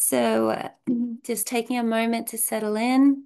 So, just taking a moment to settle in.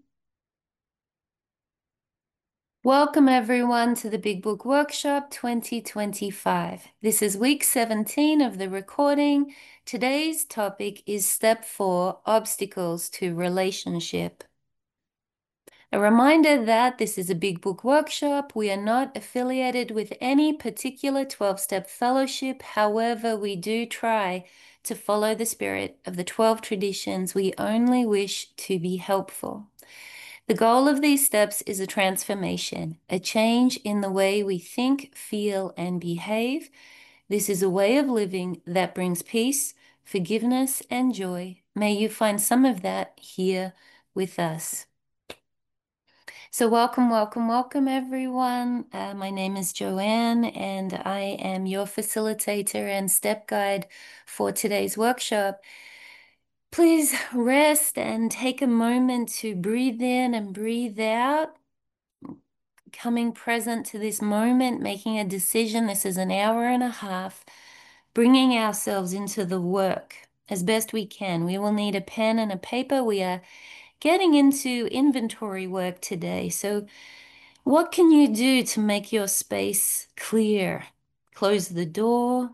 Welcome, everyone, to the Big Book Workshop 2025. This is week 17 of the recording. Today's topic is Step 4, Obstacles to Relationship. A reminder that this is a Big Book Workshop. We are not affiliated with any particular 12-step fellowship. However, we do try to follow the spirit of the 12 traditions. We only wish to be helpful. The goal of these steps is a transformation, a change in the way we think, feel, and behave. This is a way of living that brings peace, forgiveness, and joy. May you find some of that here with us. So welcome, welcome, welcome, everyone. My name is Joanne, and I am your facilitator and step guide for today's workshop. Please rest and take a moment to breathe in and breathe out, coming present to this moment, making a decision. This is an hour and a half, bringing ourselves into the work as best we can. We will need a pen and a paper. We are getting into inventory work today. So what can you do to make your space clear? Close the door.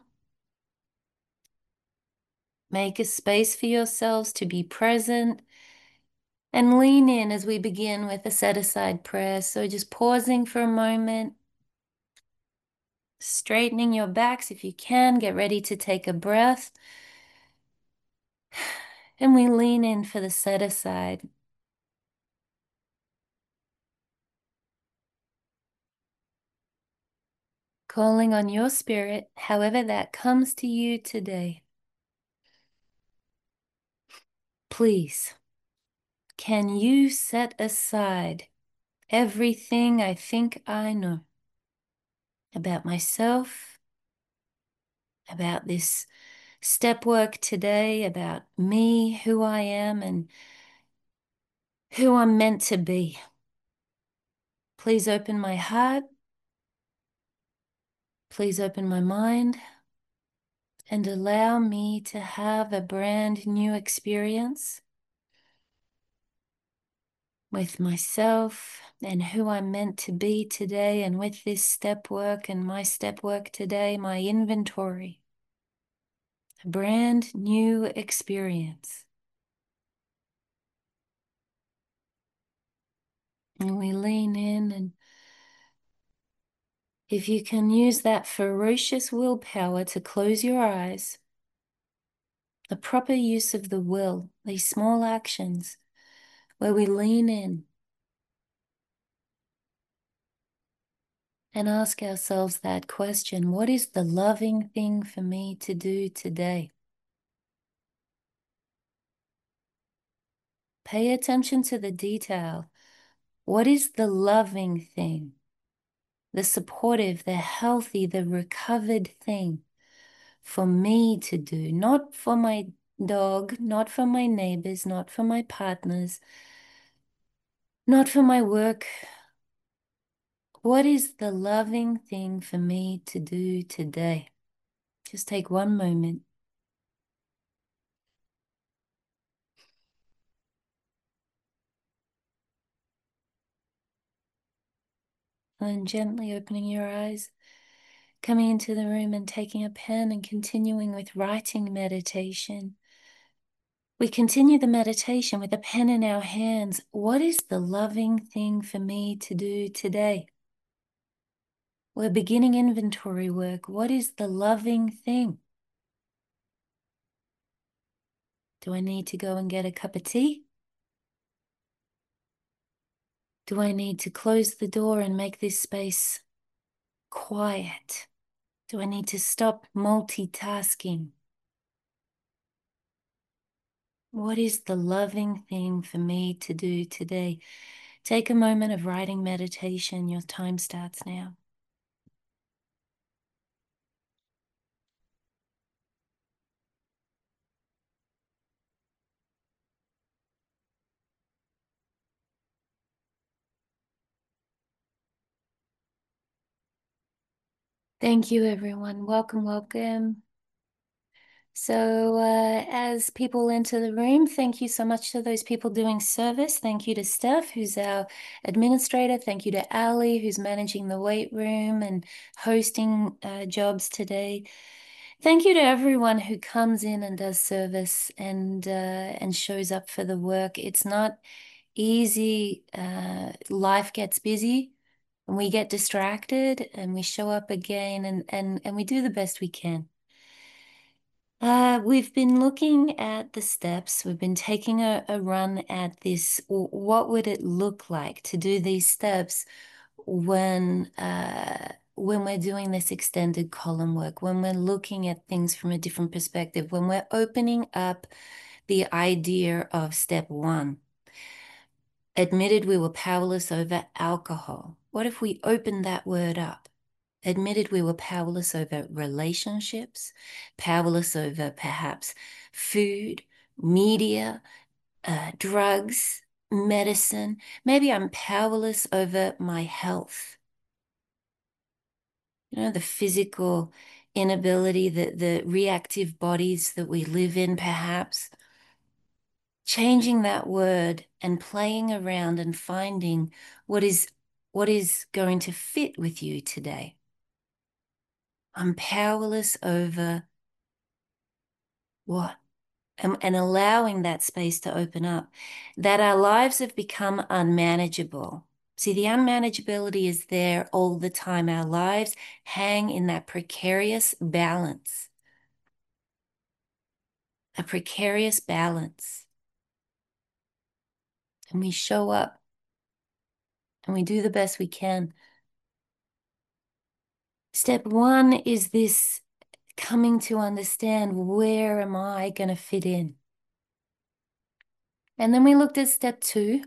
Make a space for yourselves to be present. And lean in as we begin with a set-aside prayer. So just pausing for a moment. Straightening your backs if you can. Get ready to take a breath. And we lean in for the set-aside. Calling on your spirit, however that comes to you today. Please, can you set aside everything I think I know about myself, about this step work today, about me, who I am, and who I'm meant to be? Please open my heart. Please open my mind and allow me to have a brand new experience with myself and who I'm meant to be today, and with this step work and my step work today, my inventory. A brand new experience. And we lean in, and if you can use that ferocious willpower to close your eyes, the proper use of the will, these small actions where we lean in and ask ourselves that question: what is the loving thing for me to do today? Pay attention to the detail. What is the loving thing? The supportive, the healthy, the recovered thing for me to do, not for my dog, not for my neighbors, not for my partners, not for my work. What is the loving thing for me to do today? Just take one moment. And gently opening your eyes, coming into the room and taking a pen and continuing with writing meditation. We continue the meditation with a pen in our hands. What is the loving thing for me to do today? We're beginning inventory work. What is the loving thing? Do I need to go and get a cup of tea? Do I need to close the door and make this space quiet? Do I need to stop multitasking? What is the loving thing for me to do today? Take a moment of writing meditation. Your time starts now. Thank you, everyone. Welcome, welcome. So, as people enter the room, thank you so much to those people doing service. Thank you to Steph, who's our administrator. Thank you to Ali, who's managing the weight room and hosting jobs today. Thank you to everyone who comes in and does service and shows up for the work. It's not easy. Life gets busy and we get distracted and we show up again and we do the best we can. We've been looking at the steps. We've been taking a run at this. What would it look like to do these steps when we're doing this extended column work, when we're looking at things from a different perspective, when we're opening up the idea of step one? Admitted we were powerless over alcohol. What if we opened that word up? Admitted we were powerless over relationships, powerless over perhaps food, media, drugs, medicine. Maybe I'm powerless over my health. The physical inability, the reactive bodies that we live in, perhaps. Changing that word and playing around and finding what is going to fit with you today. I'm powerless over what? And allowing that space to open up, that our lives have become unmanageable. See, the unmanageability is there all the time. Our lives hang in that precarious balance, a precarious balance. And we show up and we do the best we can. Step one is this coming to understand, where am I going to fit in? And then we looked at step two,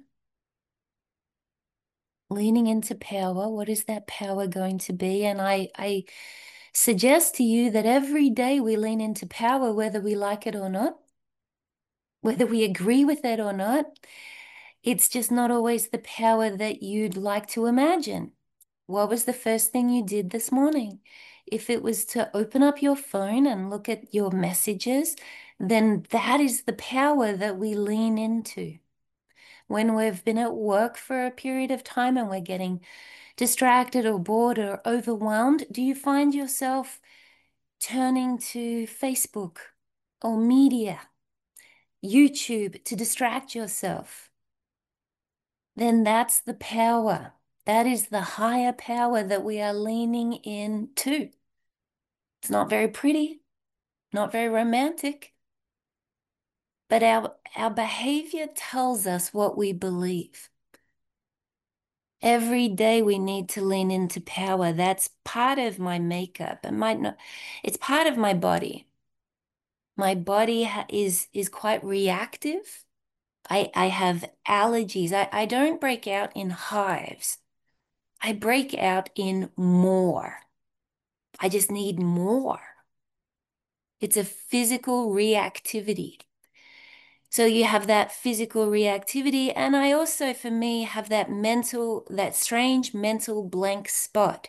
leaning into power. What is that power going to be? And I suggest to you that every day we lean into power, whether we like it or not, whether we agree with it or not. It's just not always the power that you'd like to imagine. What was the first thing you did this morning? If it was to open up your phone and look at your messages, then that is the power that we lean into. When we've been at work for a period of time and we're getting distracted or bored or overwhelmed, do you find yourself turning to Facebook or media, YouTube to distract yourself? Then that's the power. That is the higher power that we are leaning into. It's not very pretty, not very romantic, but our behavior tells us what we believe. Every day we need to lean into power. That's part of my makeup. It might not, it's part of my body. My body is quite reactive. I have allergies. I don't break out in hives. I break out in more. I just need more. It's a physical reactivity. So you have that physical reactivity, and I also, for me, have that strange mental blank spot.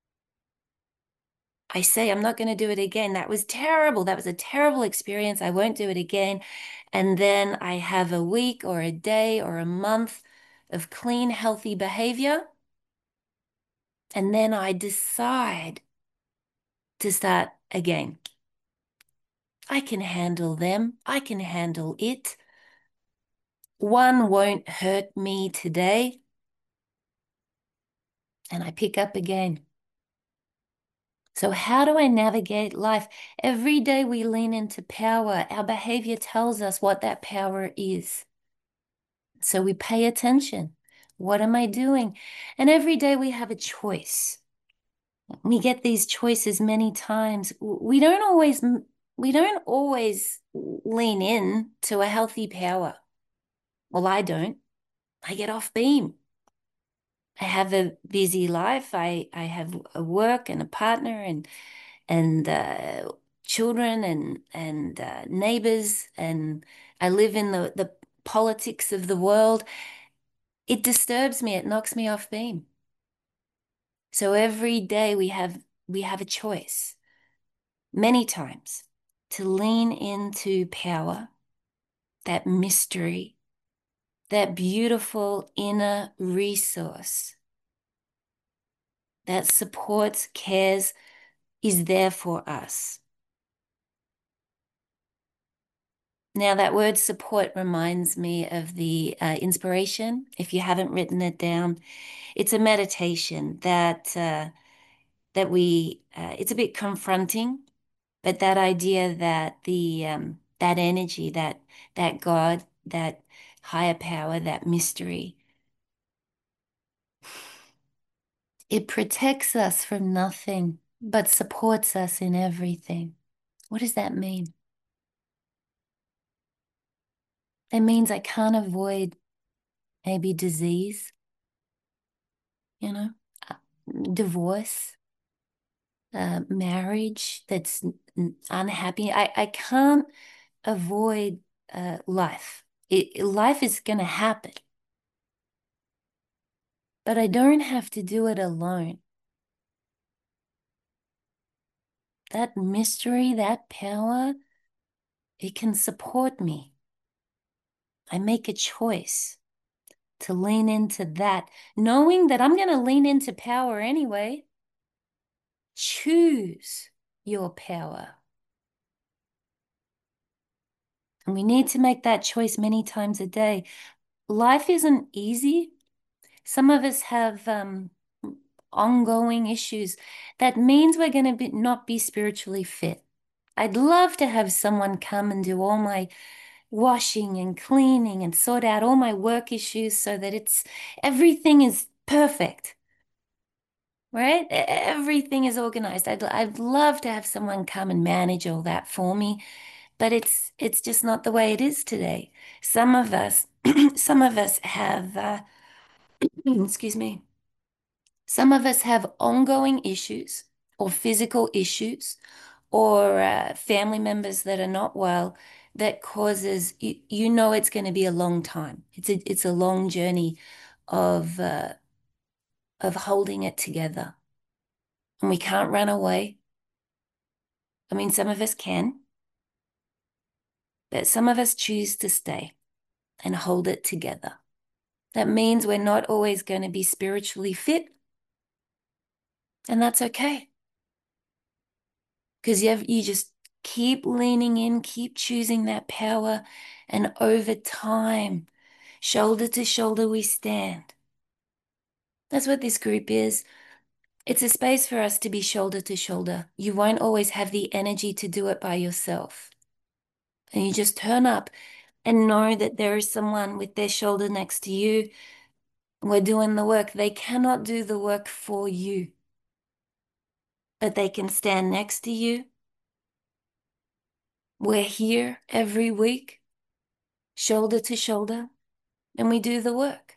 I say, I'm not going to do it again. That was terrible. That was a terrible experience. I won't do it again. And then I have a week or a day or a month of clean, healthy behavior. And then I decide to start again. I can handle them. I can handle it. One won't hurt me today. And I pick up again. So how do I navigate life? Every day we lean into power. Our behavior tells us what that power is. So we pay attention. What am I doing? And every day we have a choice. We get these choices many times. We don't always lean in to a healthy power. Well, I don't. I get off beam. I have a busy life. I have a work and a partner and children and neighbors, and I live in the politics of the world. It disturbs me. It knocks me off beam. So every day we have a choice, many times, to lean into power, that mystery, that beautiful inner resource that supports, cares, is there for us. Now, that word support reminds me of the inspiration. If you haven't written it down, it's a meditation that it's a bit confronting, but that idea that that energy, that God, that higher power, that mystery, it protects us from nothing, but supports us in everything. What does that mean? It means I can't avoid maybe disease, uh, divorce, marriage that's unhappy. I can't avoid life. Life is going to happen, but I don't have to do it alone. That mystery, that power, it can support me. I make a choice to lean into that, knowing that I'm going to lean into power anyway. Choose your power. And we need to make that choice many times a day. Life isn't easy. Some of us have ongoing issues. That means we're going to not be spiritually fit. I'd love to have someone come and do all my washing and cleaning and sort out all my work issues so that everything is perfect, right? Everything is organized. I'd love to have someone come and manage all that for me, but it's just not the way it is today. Some of us, some of us have, excuse me, some of us have ongoing issues or physical issues or family members that are not well that causes it's going to be a long time. It's a long journey of holding it together, and we can't run away. I mean, some of us can, but some of us choose to stay and hold it together. That means we're not always going to be spiritually fit, and that's okay. Because you just keep leaning in, keep choosing that power, and over time, shoulder to shoulder we stand. That's what this group is. It's a space for us to be shoulder to shoulder. You won't always have the energy to do it by yourself. And you just turn up and know that there is someone with their shoulder next to you. We're doing the work. They cannot do the work for you, but they can stand next to you. We're here every week, shoulder to shoulder, and we do the work.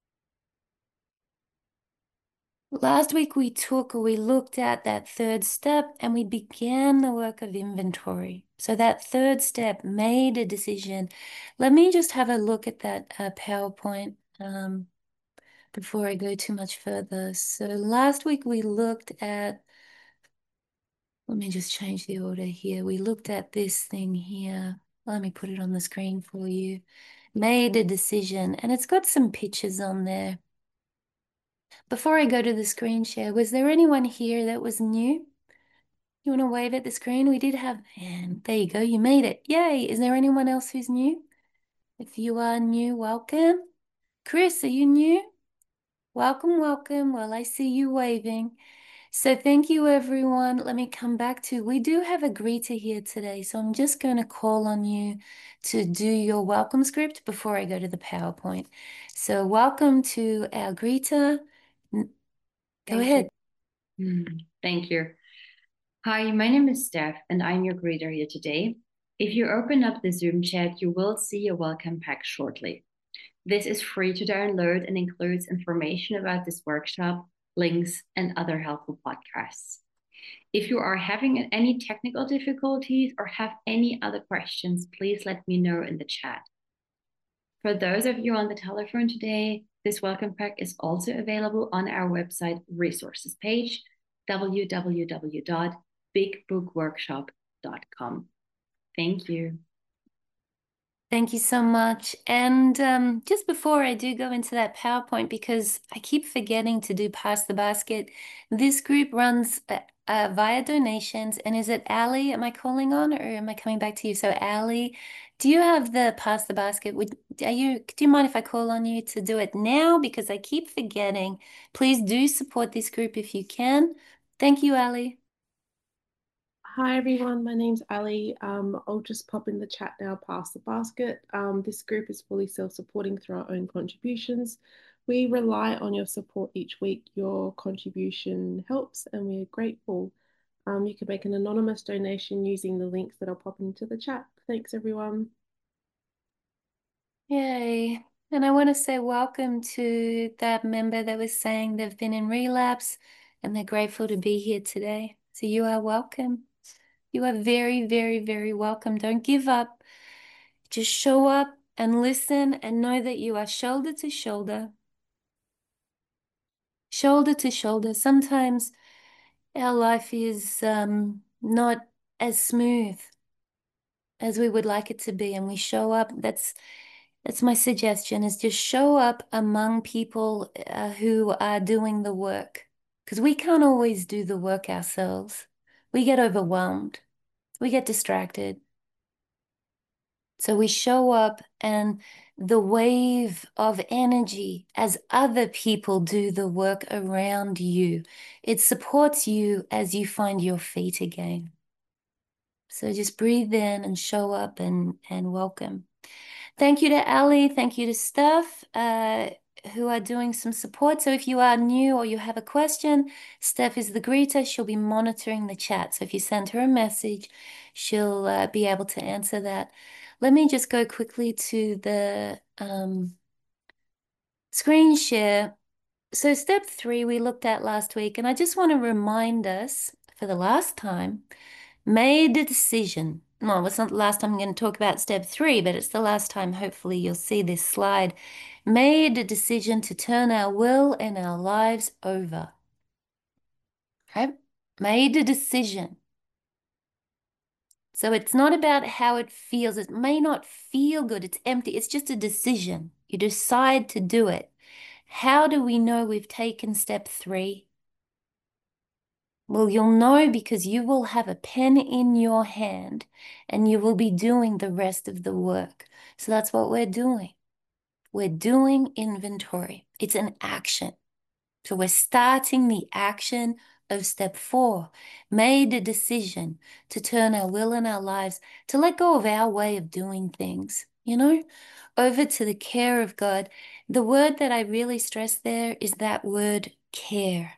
Last week we looked at that third step and we began the work of inventory. So that third step made a decision. Let me just have a look at that PowerPoint before I go too much further. So last week we looked at, let me just change the order here. We looked at this thing here. Let me put it on the screen for you. Made a decision, and it's got some pictures on there. Before I go to the screen share, was there anyone here that was new? You want to wave at the screen? We did have, and there you go, you made it. Yay! Is there anyone else who's new? If you are new, welcome. Chris, are you new? Welcome, welcome. Well, I see you waving. So thank you, everyone. Let me come back to, we do have a greeter here today, so I'm just going to call on you to do your welcome script before I go to the PowerPoint. So welcome to our greeter. Go ahead. Thank you. Hi, my name is Steph, and I'm your greeter here today. If you open up the Zoom chat, you will see a welcome pack shortly. This is free to download and includes information about this workshop, links, and other helpful podcasts. If you are having any technical difficulties or have any other questions, please let me know in the chat. For those of you on the telephone today, this welcome pack is also available on our website resources page, www.bigbookworkshop.com. Thank you. Thank you so much. And just before I do go into that PowerPoint, because I keep forgetting to do Pass the Basket, this group runs via donations. And is it Ali? Am I calling on, or am I coming back to you? So Ali, do you have the Pass the Basket? Do you mind if I call on you to do it now? Because I keep forgetting. Please do support this group if you can. Thank you, Ali. Hi everyone, my name's Ali. I'll just pop in the chat now, pass the basket. This group is fully self-supporting through our own contributions. We rely on your support each week. Your contribution helps and we're grateful. You can make an anonymous donation using the links that I'll pop into the chat. Thanks everyone. Yay. And I want to say welcome to that member that was saying they've been in relapse and they're grateful to be here today. So you are welcome. You are very, very, very welcome. Don't give up. Just show up and listen and know that you are shoulder to shoulder. Shoulder to shoulder. Sometimes our life is not as smooth as we would like it to be, and we show up. That's my suggestion, is just show up among people who are doing the work, because we can't always do the work ourselves. We get overwhelmed. We get distracted. So we show up, and the wave of energy as other people do the work around you, it supports you as you find your feet again. So just breathe in and show up and welcome. Thank you to Ali. Thank you to Steph, who are doing some support. So if you are new or you have a question, Steph is the greeter. She'll be monitoring the chat. So if you send her a message, she'll be able to answer that. Let me just go quickly to the screen share. So step 3 we looked at last week, and I just want to remind us for the last time, made a decision. No, it's not the last time I'm going to talk about step 3, but it's the last time hopefully you'll see this slide. Made a decision to turn our will and our lives over. Okay? Made a decision. So it's not about how it feels. It may not feel good. It's empty. It's just a decision. You decide to do it. How do we know we've taken step 3? Well, you'll know because you will have a pen in your hand and you will be doing the rest of the work. So that's what we're doing. We're doing inventory. It's an action. So we're starting the action of step 4. Made a decision to turn our will and our lives, to let go of our way of doing things, over to the care of God. The word that I really stress there is that word care.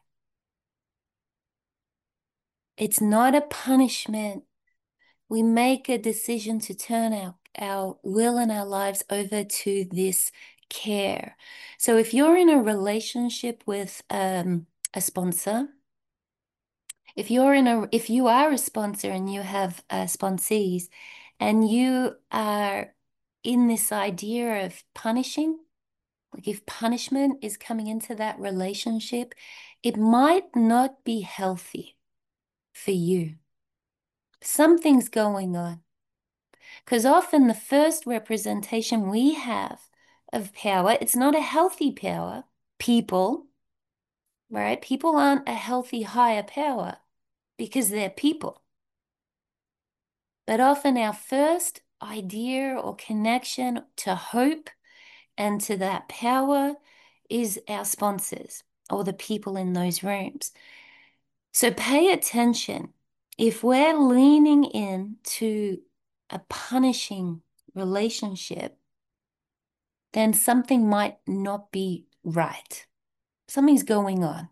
It's not a punishment. We make a decision to turn our will and our lives over to this care. So if you're in a relationship with a sponsor, if you are a sponsor and you have sponsees and you are in this idea of punishing, like if punishment is coming into that relationship, it might not be healthy for you. Something's going on. Because often the first representation we have of power, it's not a healthy power. People, right? People aren't a healthy higher power because they're people. But often our first idea or connection to hope and to that power is our sponsors or the people in those rooms. So pay attention. If we're leaning in to a punishing relationship, then something might not be right. Something's going on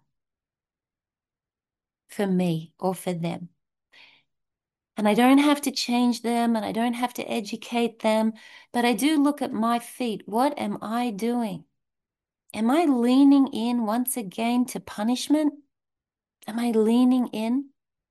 for me or for them. And I don't have to change them and I don't have to educate them, but I do look at my feet. What am I doing? Am I leaning in once again to punishment? Am I leaning in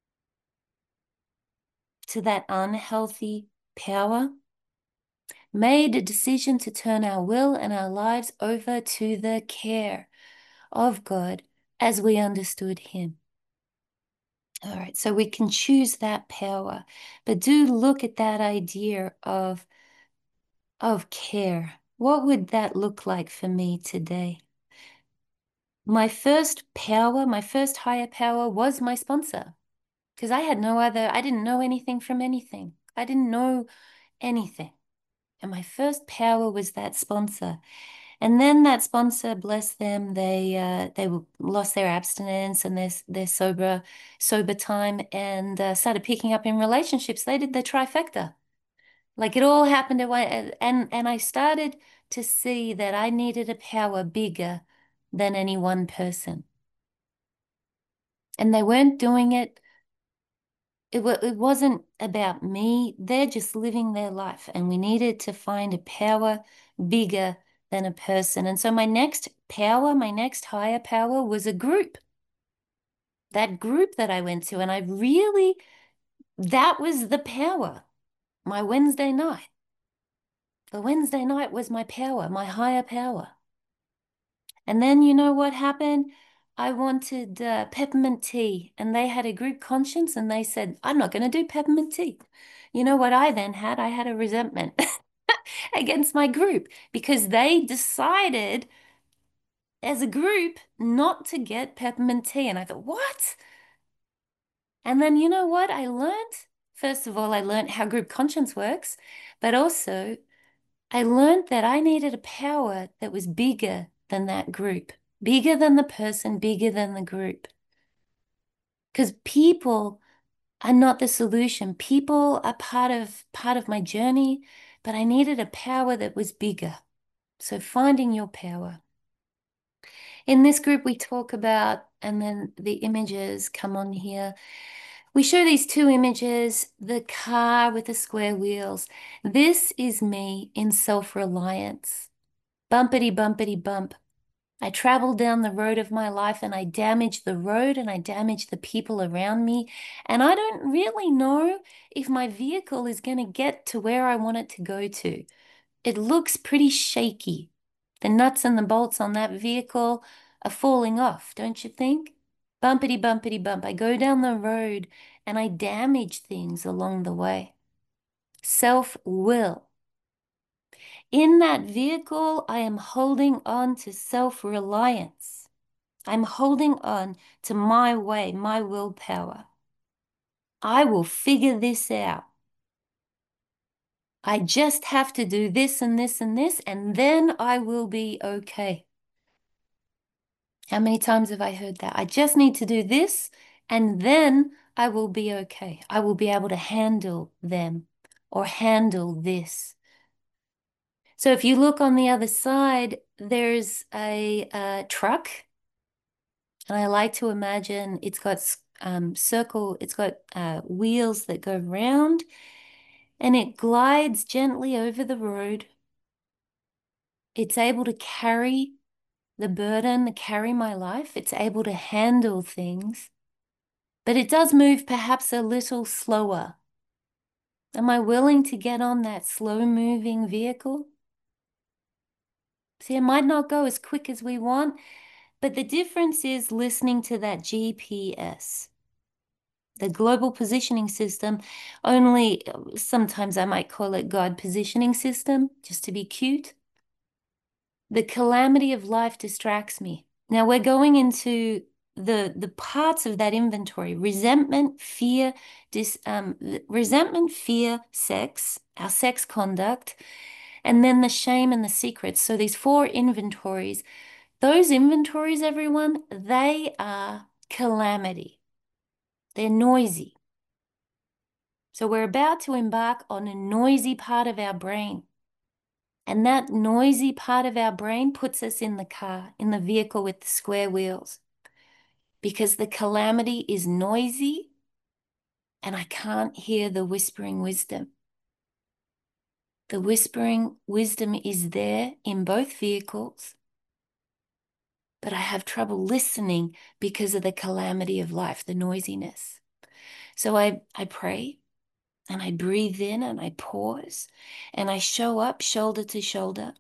to that unhealthy power? Made a decision to turn our will and our lives over to the care of God as we understood Him. All right, so we can choose that power, but do look at that idea of care. What would that look like for me today? My first power, my first higher power was my sponsor because I didn't know anything from anything. I didn't know anything. And my first power was that sponsor. And then that sponsor, bless them, they lost their abstinence and their sober time and started picking up in relationships. They did the trifecta. Like it all happened at once, and I started to see that I needed a power bigger than any one person. And they weren't doing it. It wasn't about me. They're just living their life, and we needed to find a power bigger than a person. And so my next power, my next higher power was a group. That group that I went to, and that was the power. My Wednesday night. The Wednesday night was my power, my higher power. And then you know what happened? I wanted peppermint tea, and they had a group conscience, and they said, I'm not going to do peppermint tea. You know what I then had? I had a resentment against my group because they decided as a group not to get peppermint tea. And I thought, what? And then you know what I learned? First of all, I learned how group conscience works, but also I learned that I needed a power that was bigger than that group, bigger than the person, bigger than the group. Because people are not the solution. People are part of my journey, but I needed a power that was bigger. So finding your power. In this group, we talk about, and then the images come on here. We show these two images, the car with the square wheels. This is me in self-reliance. Bumpity, bumpity, bump. I travel down the road of my life and I damage the road and I damage the people around me. And I don't really know if my vehicle is going to get to where I want it to go to. It looks pretty shaky. The nuts and the bolts on that vehicle are falling off, don't you think? Bumpity, bumpity, bump. I go down the road and I damage things along the way. Self-will. In that vehicle, I am holding on to self-reliance. I'm holding on to my way, my willpower. I will figure this out. I just have to do this and this and this, and then I will be okay. How many times have I heard that? I just need to do this, and then I will be okay. I will be able to handle them or handle this. So if you look on the other side, there's a truck. And I like to imagine it's got wheels that go round and it glides gently over the road. It's able to carry the burden, to carry my life. It's able to handle things, but it does move perhaps a little slower. Am I willing to get on that slow moving vehicle? See, it might not go as quick as we want, but the difference is listening to that GPS. The global positioning system, only sometimes I might call it God positioning system, just to be cute. The calamity of life distracts me. Now we're going into the parts of that inventory: resentment, fear, sex, our sex conduct, and then the shame and the secrets. So these four inventories, those inventories, everyone, they are calamity. They're noisy. So we're about to embark on a noisy part of our brain. And that noisy part of our brain puts us in the car, in the vehicle with the square wheels. Because the calamity is noisy and I can't hear the whispering wisdom. The whispering wisdom is there in both vehicles, but I have trouble listening because of the calamity of life, the noisiness. So I pray. And I breathe in and I pause and I show up shoulder to shoulder.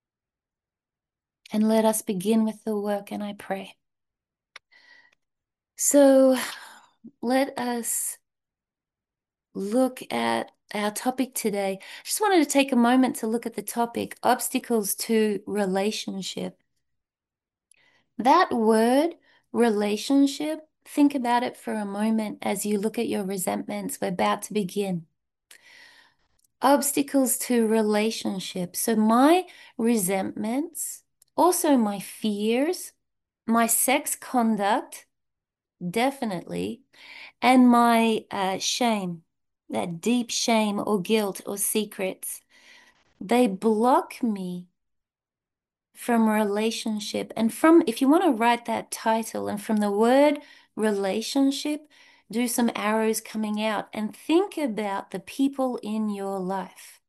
And let us begin with the work and I pray. So let us look at our topic today. I just wanted to take a moment to look at the topic, obstacles to relationship. That word, relationship, think about it for a moment as you look at your resentments. We're about to begin. Obstacles to relationship. So my resentments, also my fears, my sex conduct, definitely, and my shame, that deep shame or guilt or secrets, they block me from relationship. And from, if you want to write that title, and from the word relationship, do some arrows coming out and think about the people in your life.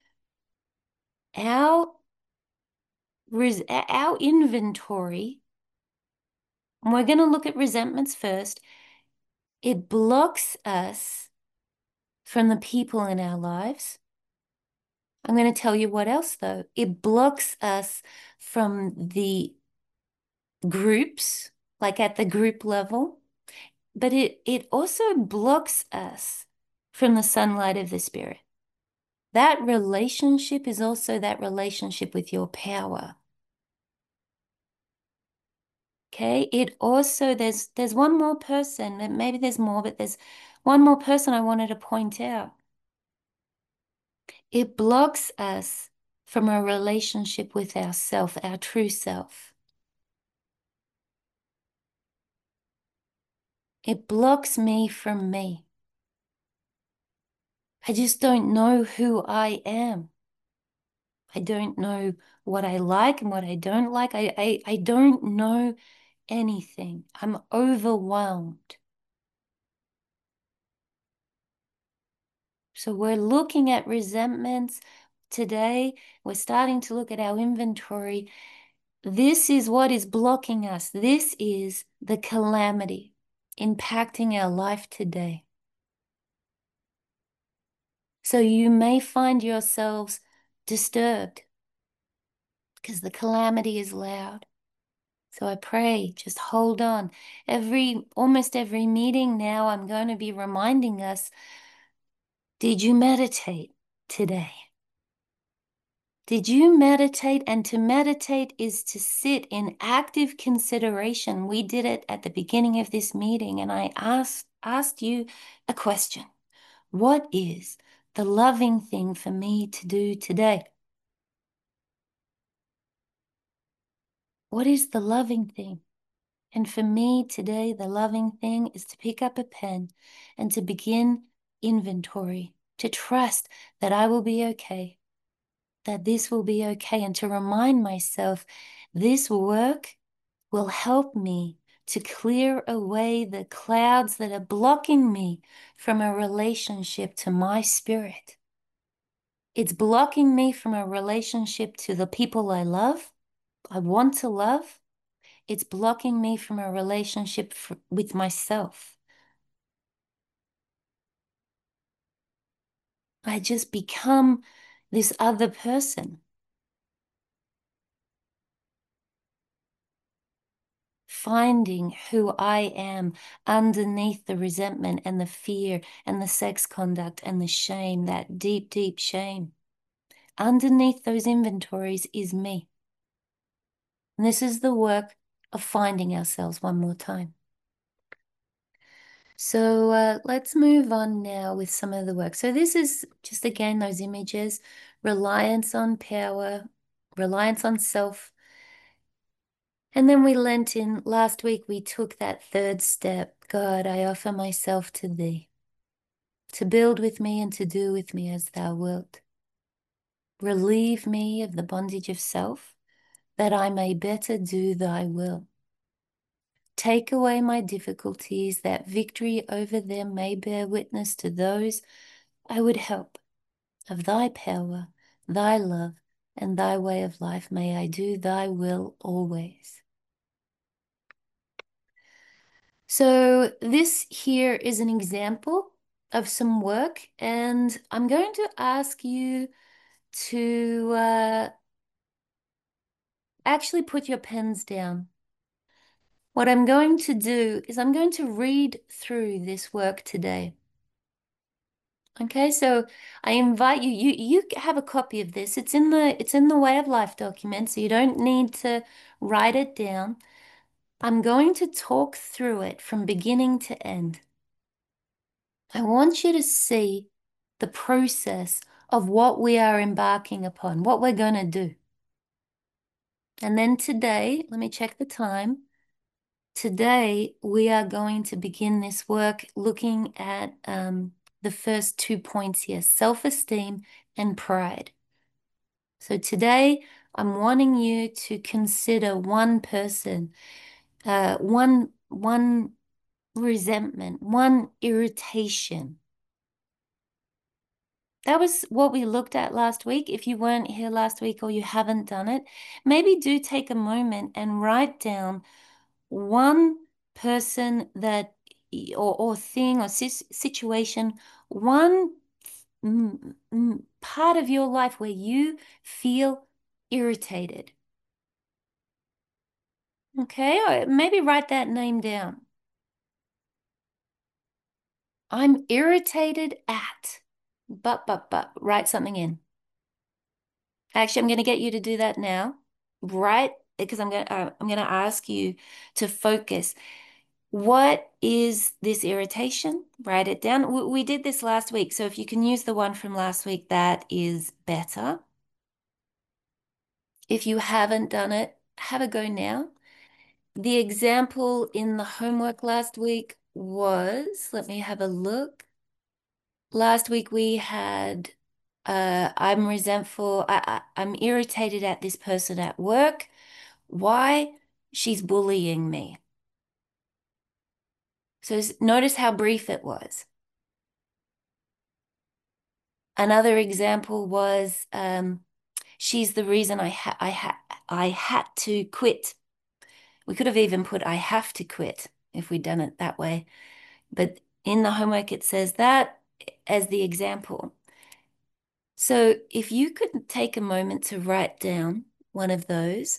Our inventory, and we're going to look at resentments first, it blocks us from the people in our lives. I'm going to tell you what else, though. It blocks us from the groups, like at the group level, but it also blocks us from the sunlight of the Spirit. That relationship is also that relationship with your power. Okay, it also, there's one more person, and maybe there's more, but there's one more person I wanted to point out. It blocks us from a relationship with ourself, our true self. It blocks me from me. I just don't know who I am. I don't know what I like and what I don't like. I don't know anything. I'm overwhelmed. So we're looking at resentments today. We're starting to look at our inventory. This is what is blocking us. This is the calamity impacting our life today. So you may find yourselves disturbed because the calamity is loud. So I pray, just hold on. Almost every meeting now, I'm going to be reminding us, did you meditate today? Did you meditate? And to meditate is to sit in active consideration. We did it at the beginning of this meeting, and I asked you a question. What is the loving thing for me to do today? What is the loving thing? And for me today, the loving thing is to pick up a pen and to begin inventory, to trust that I will be okay, that this will be okay, and to remind myself this work will help me to clear away the clouds that are blocking me from a relationship to my spirit. It's blocking me from a relationship to the people I love, I want to love. It's blocking me from a relationship with myself. I just become this other person. Finding who I am underneath the resentment and the fear and the sex conduct and the shame, that deep, deep shame. Underneath those inventories is me. And this is the work of finding ourselves one more time. So let's move on now with some of the work. So this is just, again, those images, reliance on power, reliance on self. And then we lent in, last week we took that third step. God, I offer myself to thee, to build with me and to do with me as thou wilt. Relieve me of the bondage of self, that I may better do thy will. Take away my difficulties, that victory over them may bear witness to those I would help. Of thy power, thy love, and thy way of life, may I do thy will always. So this here is an example of some work, and I'm going to ask you to actually put your pens down. What I'm going to do is I'm going to read through this work today. Okay, so I invite you, you have a copy of this. It's in the Way of Life document, so you don't need to write it down. I'm going to talk through it from beginning to end. I want you to see the process of what we are embarking upon, what we're going to do. And then today, let me check the time. Today, we are going to begin this work looking at the first 2 points here, self-esteem and pride. So today, I'm wanting you to consider one person, one resentment, one irritation. That was what we looked at last week. If you weren't here last week or you haven't done it, maybe do take a moment and write down one person that or thing or situation, one part of your life where you feel irritated. Okay, or maybe write that name down. I'm irritated at, but, write something in. Actually, I'm going to get you to do that now, right? Because I'm going to ask you to focus. What is this irritation? Write it down. We did this last week, so if you can use the one from last week, that is better. If you haven't done it, have a go now. The example in the homework last week was, let me have a look. Last week we had, I'm resentful, I'm irritated at this person at work. Why? She's bullying me. So notice how brief it was. Another example was, she's the reason I had to quit. We could have even put I have to quit if we'd done it that way. But in the homework, it says that as the example. So if you could take a moment to write down one of those.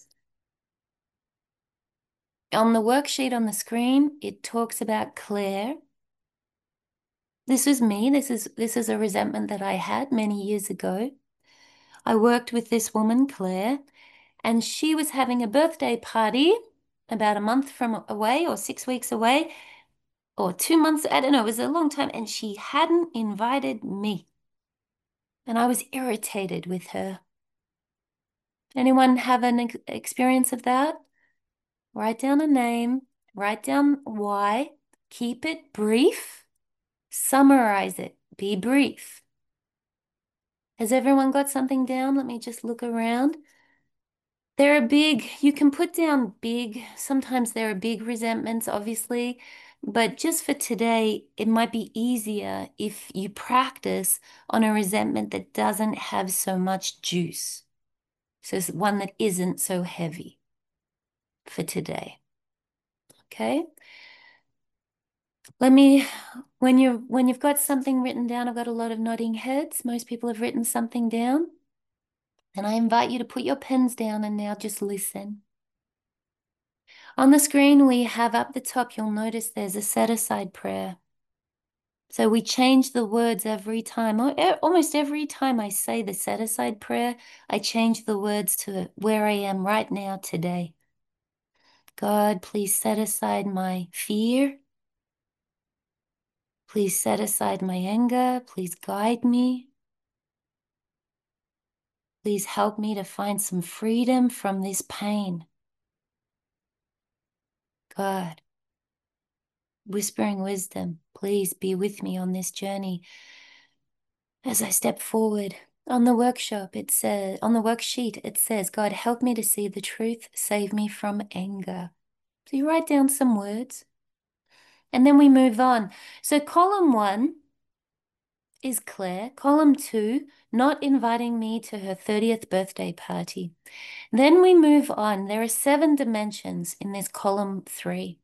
On the worksheet on the screen, it talks about Claire. This was me. This is a resentment that I had many years ago. I worked with this woman, Claire, and she was having a birthday party about a month from away or 6 weeks away or 2 months. I don't know. It was a long time. And she hadn't invited me. And I was irritated with her. Anyone have an experience of that? Write down a name, write down why, keep it brief, summarize it, be brief. Has everyone got something down? Let me just look around. There are big, you can put down big, sometimes there are big resentments, obviously, but just for today, it might be easier if you practice on a resentment that doesn't have so much juice. So it's one that isn't so heavy for today. Okay? Let me, when you've got something written down, I've got a lot of nodding heads. Most people have written something down. And I invite you to put your pens down and now just listen. On the screen, we have up the top, you'll notice there's a set aside prayer. So we change the words every time. Almost every time I say the set aside prayer, I change the words to where I am right now today. God, please set aside my fear. Please set aside my anger. Please guide me. Please help me to find some freedom from this pain. God, whispering wisdom, please be with me on this journey as I step forward. On the workshop, it says, on the worksheet, it says, God, help me to see the truth, save me from anger. So you write down some words and then we move on. So column 1 is Claire. Column 2, not inviting me to her 30th birthday party. Then we move on. There are 7 dimensions in this column 3.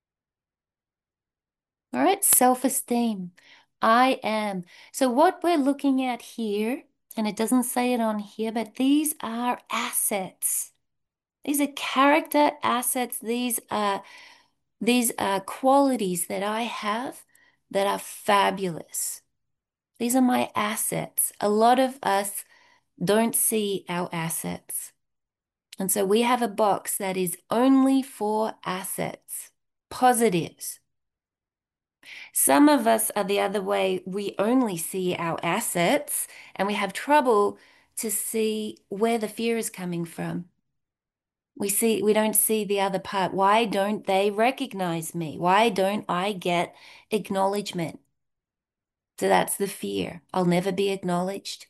All right, self-esteem. I am. So what we're looking at here, and it doesn't say it on here, but these are assets. These are character assets. These are These are qualities that I have that are fabulous. These are my assets. A lot of us don't see our assets. And so we have a box that is only for assets, positives. Some of us are the other way. We only see our assets and we have trouble to see where the fear is coming from. We don't see the other part. Why don't they recognize me? Why don't I get acknowledgement? So that's the fear. I'll never be acknowledged.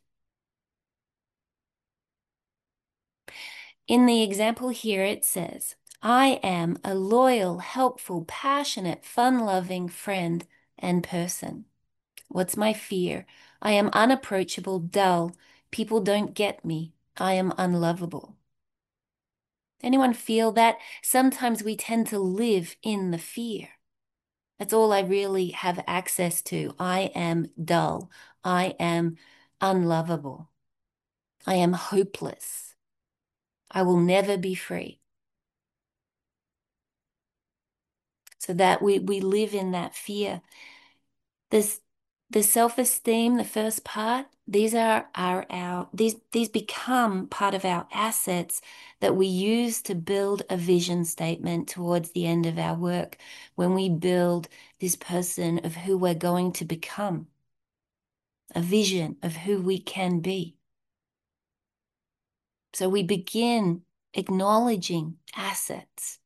In the example here, it says, I am a loyal, helpful, passionate, fun-loving friend and person. What's my fear? I am unapproachable, dull. People don't get me. I am unlovable. Anyone feel that? Sometimes we tend to live in the fear. That's all I really have access to. I am dull. I am unlovable. I am hopeless. I will never be free. So that we live in that fear. The self-esteem, the first part, these become part of our assets that we use to build a vision statement towards the end of our work, when we build this person of who we're going to become, a vision of who we can be. So we begin acknowledging assets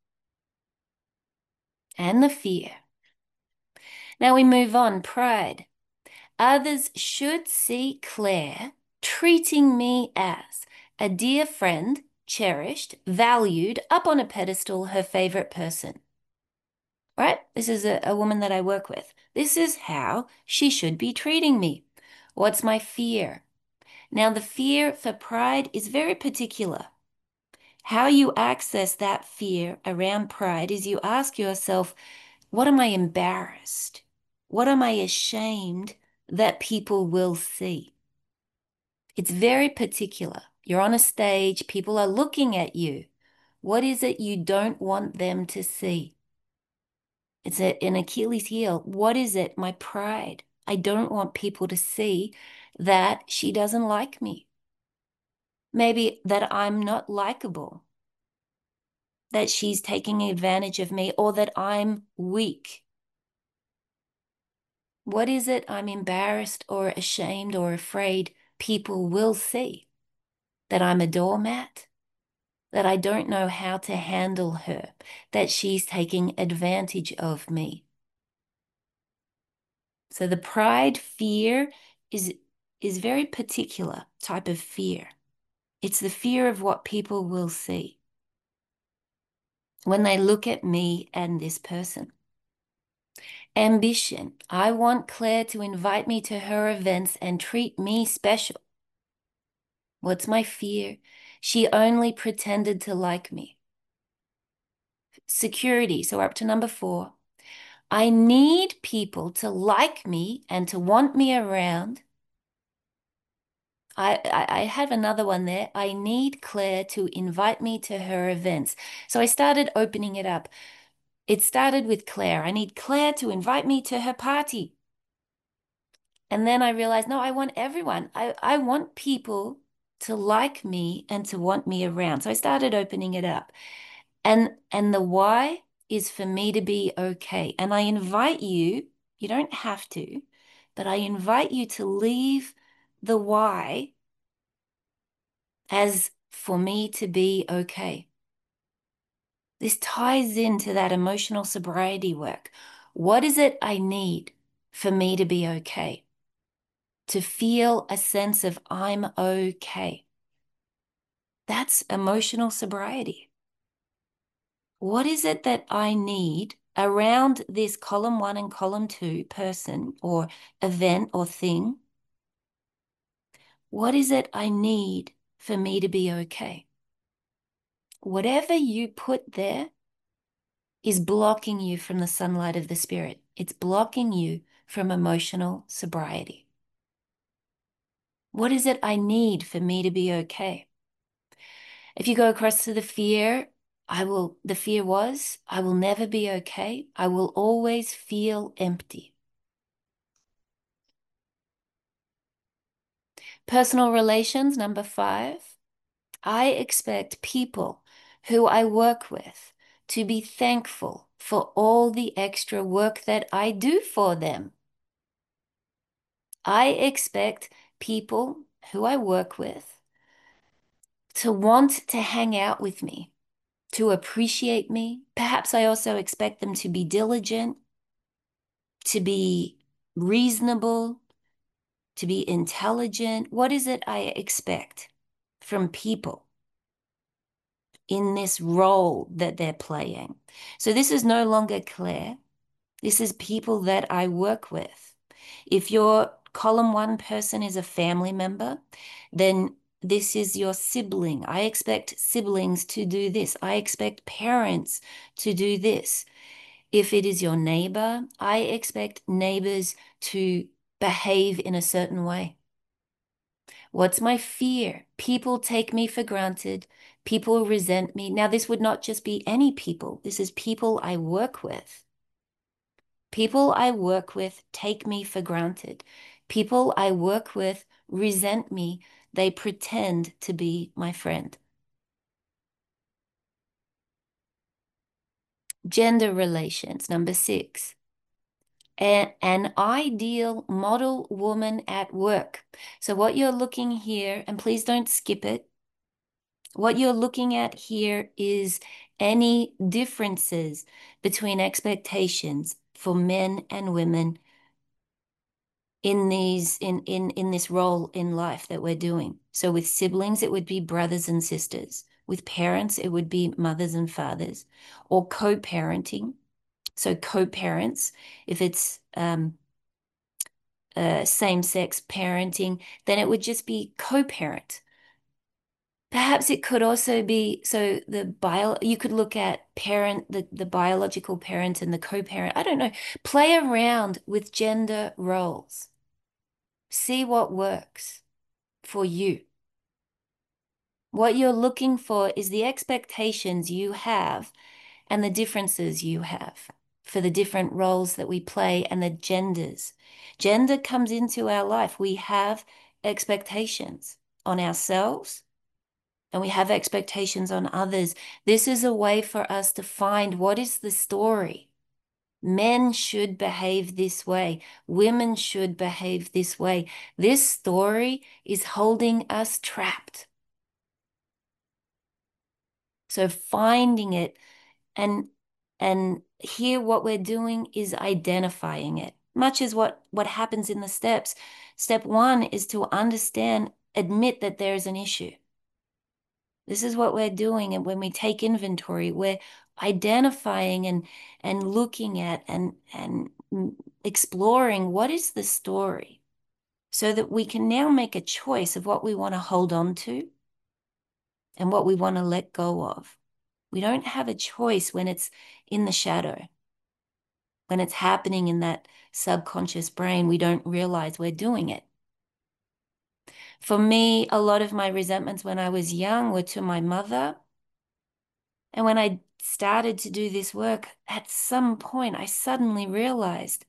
and the fear. Now we move on, pride. Others should see Claire treating me as a dear friend, cherished, valued, up on a pedestal, her favorite person. Right? This is a woman that I work with. This is how she should be treating me. What's my fear? Now, the fear for pride is very particular. How you access that fear around pride is you ask yourself, what am I embarrassed? What am I ashamed that people will see? It's very particular. You're on a stage, people are looking at you. What is it you don't want them to see? It's an Achilles heel. What is it? My pride. I don't want people to see that she doesn't like me. Maybe that I'm not likable, that she's taking advantage of me, or that I'm weak. What is it I'm embarrassed or ashamed or afraid people will see? That I'm a doormat? That I don't know how to handle her? That she's taking advantage of me? So the pride fear is very particular type of fear. It's the fear of what people will see when they look at me and this person. Ambition. I want Claire to invite me to her events and treat me special. What's my fear? She only pretended to like me. Security. So we're up to number 4. I need people to like me and to want me around. I have another one there. I need Claire to invite me to her events. So I started opening it up. It started with Claire. I need Claire to invite me to her party. And then I realized, no, I want everyone. I want people to like me and to want me around. So I started opening it up. And the why is for me to be okay. And I invite you, you don't have to, but I invite you to leave the why as for me to be okay. This ties into that emotional sobriety work. What is it I need for me to be okay? To feel a sense of I'm okay. That's emotional sobriety. What is it that I need around this column 1 and column 2 person or event or thing? What is it I need for me to be okay? Whatever you put there is blocking you from the sunlight of the spirit. It's blocking you from emotional sobriety. What is it I need for me to be okay? If you go across to the fear, the fear was, I will never be okay. I will always feel empty. Personal relations, number 5. I expect people who I work with to be thankful for all the extra work that I do for them. I expect people who I work with to want to hang out with me, to appreciate me. Perhaps I also expect them to be diligent, to be reasonable, to be intelligent. What is it I expect from people in this role that they're playing? So this is no longer Claire. This is people that I work with. If your column 1 person is a family member, then this is your sibling. I expect siblings to do this. I expect parents to do this. If it is your neighbor, I expect neighbors to behave in a certain way. What's my fear? People take me for granted. People resent me. Now, this would not just be any people. This is people I work with. People I work with take me for granted. People I work with resent me. They pretend to be my friend. Gender relations, number 6. An ideal model woman at work. So what you're looking here, and please don't skip it, what you're looking at here is any differences between expectations for men and women in this role in life that we're doing. So with siblings, it would be brothers and sisters. With parents, it would be mothers and fathers, or co-parenting. So co-parents, if it's same-sex parenting, then it would just be co-parent. Perhaps it could also be, so you could look at the biological parent and the co-parent. I don't know. Play around with gender roles. See what works for you. What you're looking for is the expectations you have and the differences you have for the different roles that we play and the genders. Gender comes into our life. We have expectations on ourselves and we have expectations on others. This is a way for us to find what is the story. Men should behave this way. Women should behave this way. This story is holding us trapped. So finding it and here what we're doing is identifying it. Much as what happens in the steps. Step 1 is to understand, admit that there's an issue. This is what we're doing, and when we take inventory, we're identifying and looking at and exploring what is the story, so that we can now make a choice of what we want to hold on to and what we want to let go of. We don't have a choice when it's in the shadow. When it's happening in that subconscious brain, we don't realize we're doing it. For me, a lot of my resentments when I was young were to my mother. And when I started to do this work, at some point, I suddenly realized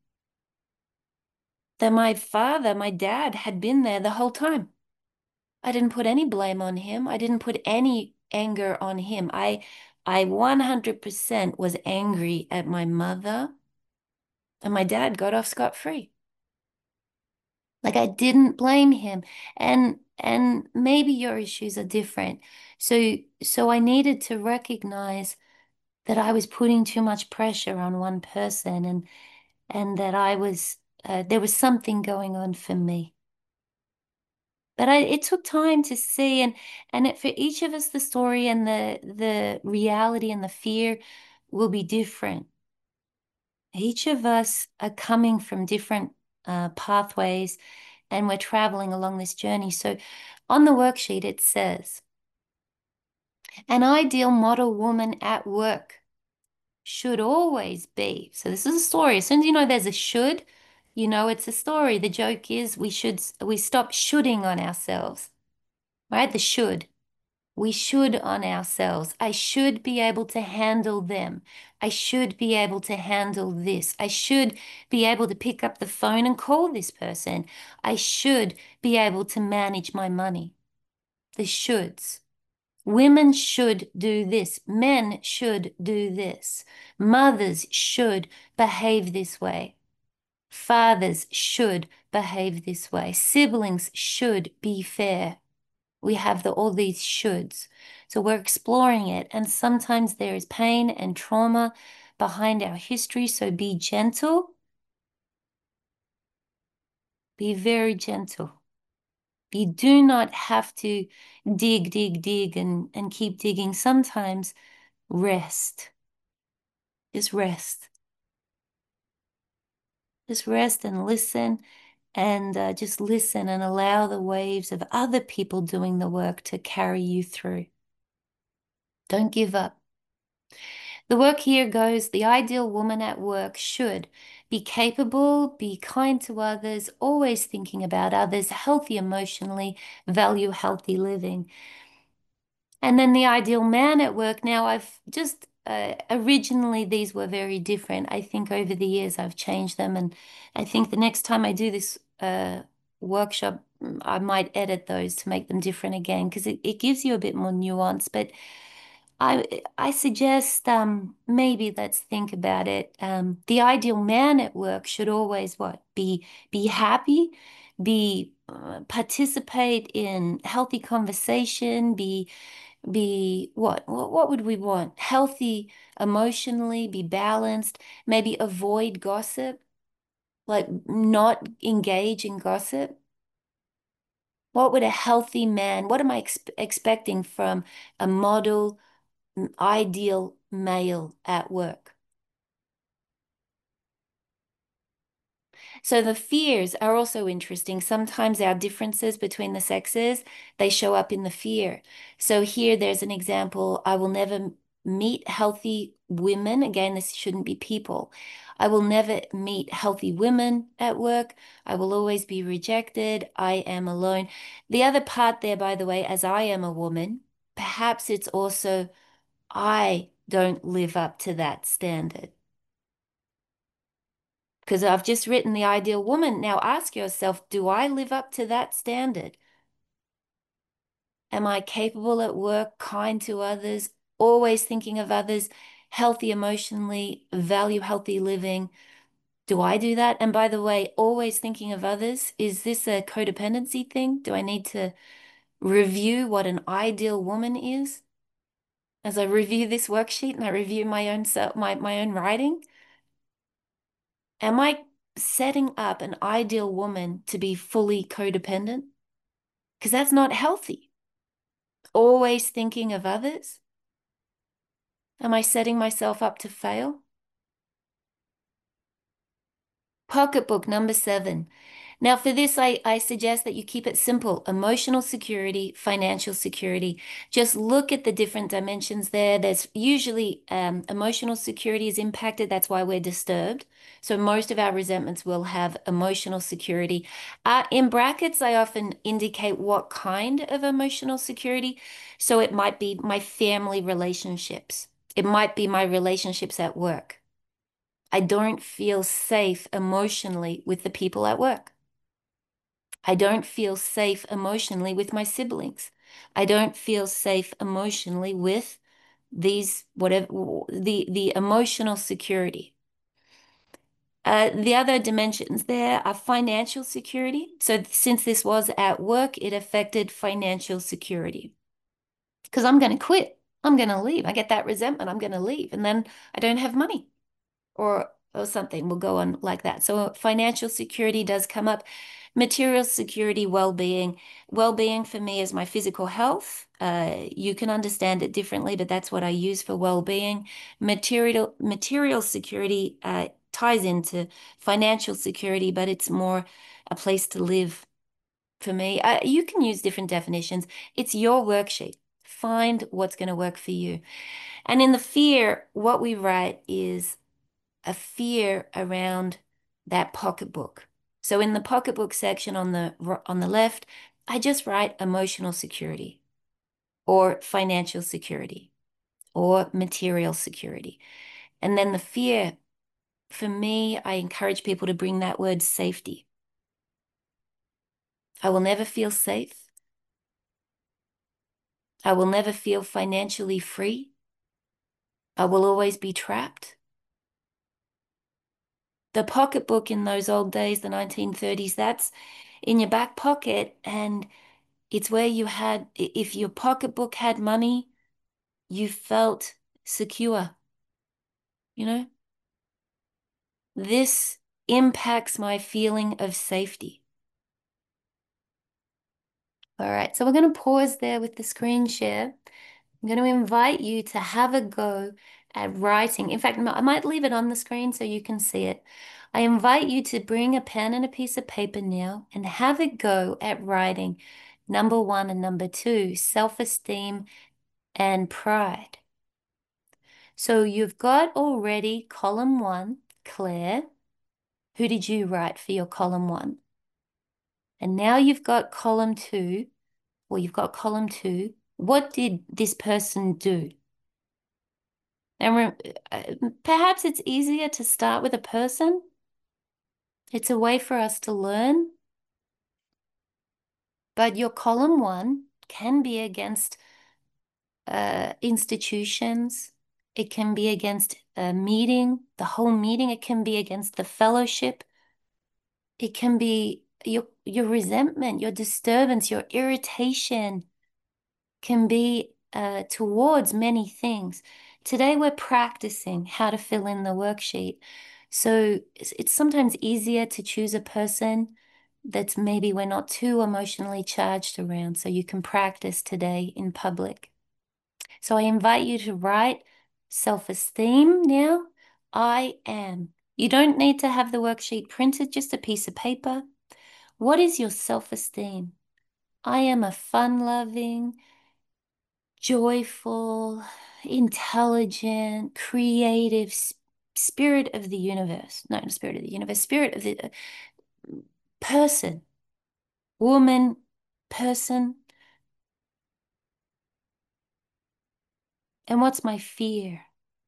that my father, my dad, had been there the whole time. I didn't put any blame on him. I didn't put any anger on him. I 100% was angry at my mother, and my dad got off scot-free. Like, I didn't blame him. And maybe your issues are different. So I needed to recognize that I was putting too much pressure on one person, and that there was something going on for me. But it took time to see, for each of us, the story and the reality and the fear will be different. Each of us are coming from different pathways, and we're traveling along this journey. So on the worksheet, it says, an ideal model woman at work should always be. So this is a story. As soon as you know there's a should, you know it's a story. The joke is we stop shoulding on ourselves, right? The should. We should on ourselves. I should be able to handle them. I should be able to handle this. I should be able to pick up the phone and call this person. I should be able to manage my money. The shoulds. Women should do this. Men should do this. Mothers should behave this way. Fathers should behave this way. Siblings should be fair. We have all these shoulds. So we're exploring it. And sometimes there is pain and trauma behind our history. So be gentle. Be very gentle. You do not have to dig, and keep digging. Sometimes rest. Just rest. Just rest and listen. And just listen and allow the waves of other people doing the work to carry you through. Don't give up. The work here goes, the ideal woman at work should be capable, be kind to others, always thinking about others, healthy emotionally, value healthy living. And then the ideal man at work. Now, I've just originally these were very different. I think over the years I've changed them, and I think the next time I do this workshop, I might edit those to make them different again because it gives you a bit more nuance. But I suggest maybe let's think about it. The ideal man at work should always what? Be happy, be participate in healthy conversation, be what? What would we want? Healthy emotionally, be balanced, maybe avoid gossip, like not engage in gossip. What would a healthy man, what am I expecting from a model, ideal male at work? So the fears are also interesting. Sometimes our differences between the sexes, they show up in the fear. So here there's an example. I will never meet healthy women. Again, this shouldn't be people. I will never meet healthy women at work. I will always be rejected. I am alone. The other part there, by the way, as I am a woman, perhaps it's also I don't live up to that standard. Because I've just written the ideal woman. Now ask yourself, do I live up to that standard? Am I capable at work, kind to others, always thinking of others, healthy emotionally, value healthy living? Do I do that? And by the way, always thinking of others, is this a codependency thing? Do I need to review what an ideal woman is? As I review this worksheet and I review my own self, my own writing? Am I setting up an ideal woman to be fully codependent? Because that's not healthy. Always thinking of others. Am I setting myself up to fail? Pocketbook number 7. Now, for this, I suggest that you keep it simple. Emotional security, financial security. Just look at the different dimensions there. There's usually emotional security is impacted. That's why we're disturbed. So most of our resentments will have emotional security. In brackets, I often indicate what kind of emotional security. So it might be my family relationships. It might be my relationships at work. I don't feel safe emotionally with the people at work. I don't feel safe emotionally with my siblings. I don't feel safe emotionally with these, whatever, the emotional security. The other dimensions there are financial security. So since this was at work, it affected financial security. Because I'm going to quit. I'm going to leave. I get that resentment. I'm going to leave. And then I don't have money. Or something will go on like that. So financial security does come up. Material security, well-being. Well-being for me is my physical health. You can understand it differently, but that's what I use for well-being. Material security ties into financial security, but it's more a place to live for me. You can use different definitions. It's your worksheet. Find what's going to work for you. And in the fear, what we write is a fear around that pocketbook. So in the pocketbook section on the left, I just write emotional security or financial security or material security. And then the fear, for me, I encourage people to bring that word safety. I will never feel safe. I will never feel financially free. I will always be trapped. The pocketbook in those old days, the 1930s, that's in your back pocket, and it's where you had, if your pocketbook had money, you felt secure, you know? This impacts my feeling of safety. All right, so we're going to pause there with the screen share. I'm going to invite you to have a go at writing. In fact, I might leave it on the screen so you can see it. I invite you to bring a pen and a piece of paper now and have a go at writing number 1 and number 2, self-esteem and pride. So you've got already column 1, Claire. Who did you write for your column 1? And now you've got column 2, or you've got column 2. What did this person do? And perhaps it's easier to start with a person. It's a way for us to learn. But your column 1 can be against institutions. It can be against a meeting, the whole meeting. It can be against the fellowship. It can be your resentment, your disturbance, your irritation can be towards many things. Today we're practicing how to fill in the worksheet. So it's sometimes easier to choose a person that's maybe we're not too emotionally charged around, so you can practice today in public. So I invite you to write self-esteem now. I am. You don't need to have the worksheet printed, just a piece of paper. What is your self-esteem? I am a fun-loving, joyful, intelligent, creative spirit of the universe. No, not spirit of the universe, spirit of the person, woman, person. And what's my fear?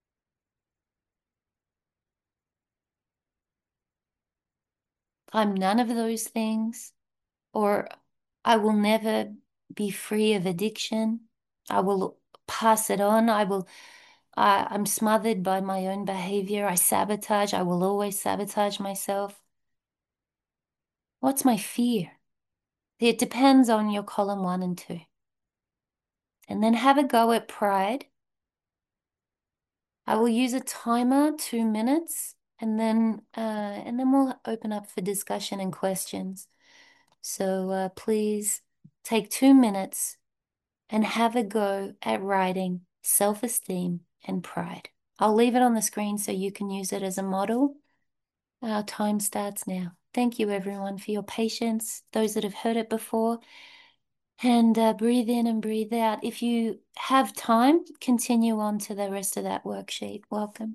I'm none of those things, or I will never be free of addiction. I will pass it on. I'm smothered by my own behavior. I sabotage. I will always sabotage myself. What's my fear? It depends on your column 1 and 2. And then have a go at pride. I will use a timer, 2 minutes, and then we'll open up for discussion and questions. So please take 2 minutes and have a go at writing self-esteem and pride. I'll leave it on the screen so you can use it as a model. Our time starts now. Thank you everyone for your patience, those that have heard it before. And breathe in and breathe out. If you have time, continue on to the rest of that worksheet. Welcome.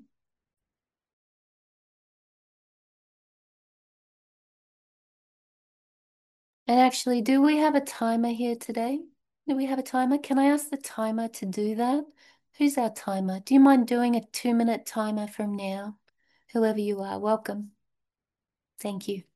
And actually, do we have a timer here today? Do we have a timer? Can I ask the timer to do that? Who's our timer? Do you mind doing a 2-minute timer from now? Whoever you are, welcome. Thank you.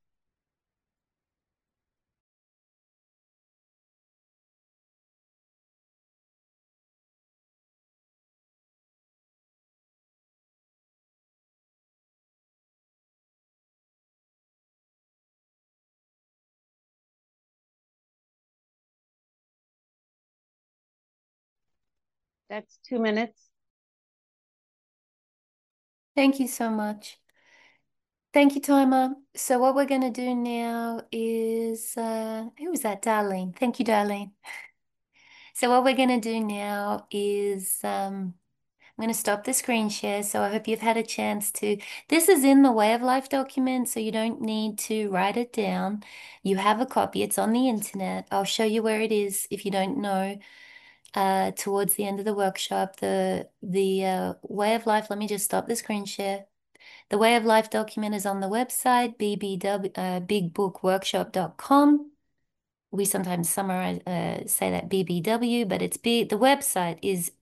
That's 2 minutes. Thank you so much. Thank you, timer. So what we're going to do now is, who was that? Darlene. Thank you, Darlene. So what we're going to do now is I'm going to stop the screen share. So I hope you've had a chance to, this is in the Way of Life document, so you don't need to write it down. You have a copy. It's on the internet. I'll show you where it is if you don't know towards the end of the workshop. The Way of Life, let me just stop the screen share. The Way of Life document is on the website, bigbbookworkshop.com. we sometimes summarize, say that BBW, but it's B. The website is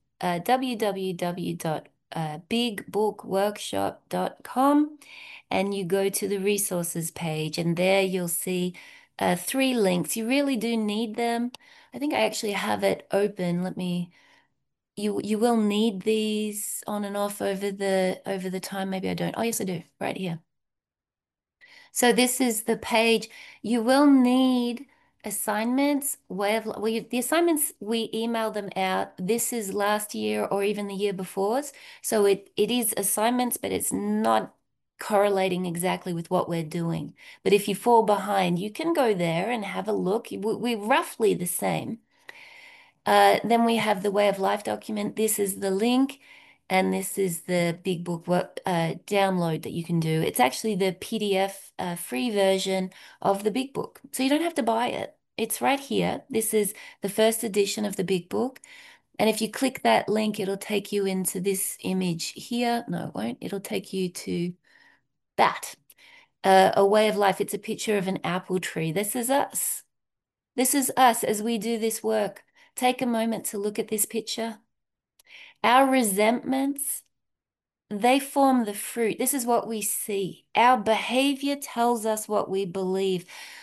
www.bigbookworkshop.com, and you go to the resources page, and there you'll see 3 links. You really do need them. I think I actually have it open. Let me. You will need these on and off over the time. Maybe I don't. Oh, yes, I do. Right here. So this is the page. You will need assignments. The assignments, we email them out. This is last year or even the year before's. So it is assignments, but it's not correlating exactly with what we're doing. But if you fall behind, you can go there and have a look. We're roughly the same. Then we have the Way of Life document. This is the link, and this is the big book download that you can do. It's actually the PDF free version of the big book. So you don't have to buy it. It's right here. This is the first edition of the big book. And if you click that link, it'll take you into this image here. No, it won't. It'll take you to that. A Way of Life. It's a picture of an apple tree. This is us. This is us as we do this work. Take a moment to look at this picture. Our resentments, they form the fruit. This is what we see. Our behavior tells us what we believe.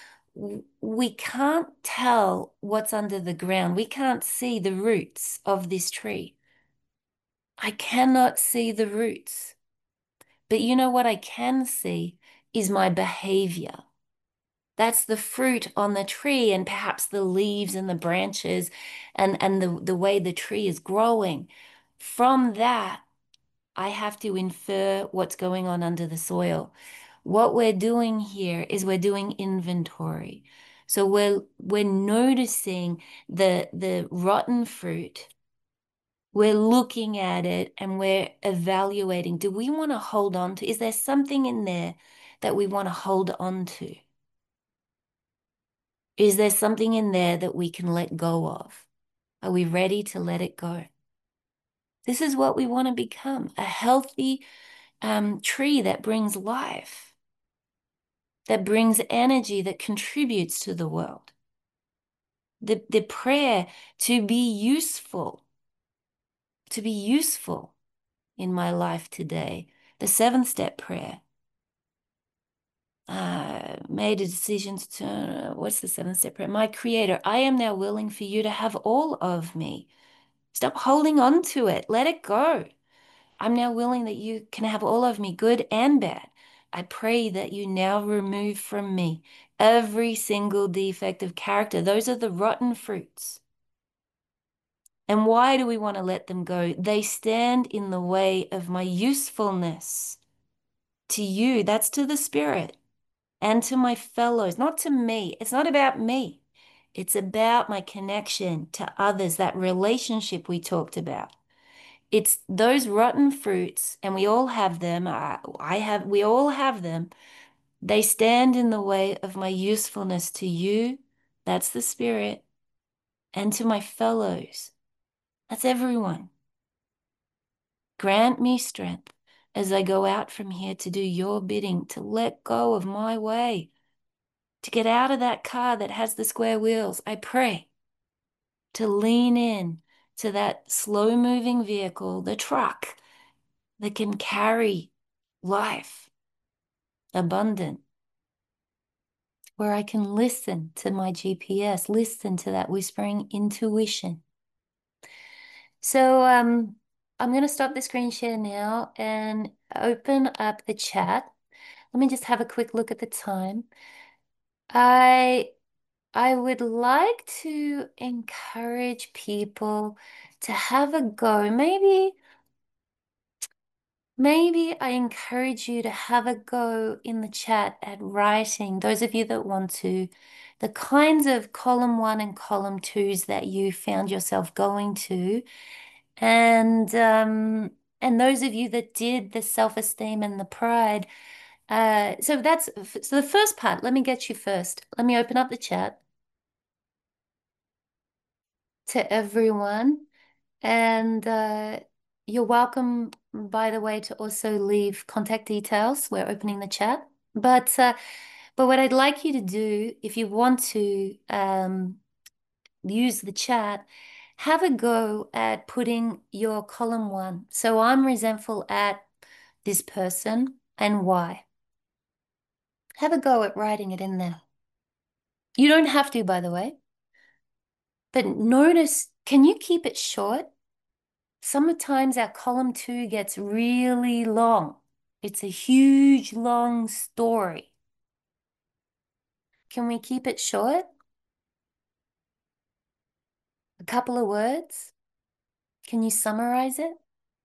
We can't tell what's under the ground. We can't see the roots of this tree. I cannot see the roots. But you know what I can see is my behavior. That's the fruit on the tree, and perhaps the leaves and the branches and the way the tree is growing. From that, I have to infer what's going on under the soil. What we're doing here is we're doing inventory. So we're noticing the rotten fruit. We're looking at it and we're evaluating. Do we want to hold on to? Is there something in there that we want to hold on to? Is there something in there that we can let go of? Are we ready to let it go? This is what we want to become, a healthy tree that brings life, that brings energy, that contributes to the world. The prayer to be useful in my life today. The 7-step prayer. Made a decision to turn, what's the 7-step prayer? My Creator, I am now willing for you to have all of me. Stop holding on to it. Let it go. I'm now willing that you can have all of me, good and bad. I pray that you now remove from me every single defect of character. Those are the rotten fruits. And why do we want to let them go? They stand in the way of my usefulness to you. That's to the Spirit and to my fellows, not to me. It's not about me. It's about my connection to others, that relationship we talked about. It's those rotten fruits, and we all have them. We all have them. They stand in the way of my usefulness to you. That's the Spirit. And to my fellows. That's everyone. Grant me strength as I go out from here to do your bidding, to let go of my way, to get out of that car that has the square wheels. I pray to lean in to that slow-moving vehicle, the truck, that can carry life, abundant, where I can listen to my GPS, listen to that whispering intuition. So I'm going to stop the screen share now and open up the chat. Let me just have a quick look at the time. I would like to encourage people to have a go. Maybe I encourage you to have a go in the chat at writing, those of you that want to, the kinds of column 1 and column 2s that you found yourself going to. And those of you that did the self-esteem and the pride. So the first part, let me get you first. Let me open up the chat to everyone. And you're welcome, by the way, to also leave contact details. We're opening the chat. But But what I'd like you to do, if you want to use the chat, have a go at putting your column 1. So I'm resentful at this person and why. Have a go at writing it in there. You don't have to, by the way. But notice, can you keep it short? Sometimes our column 2 gets really long. It's a huge, long story. Can we keep it short? A couple of words? Can you summarize it?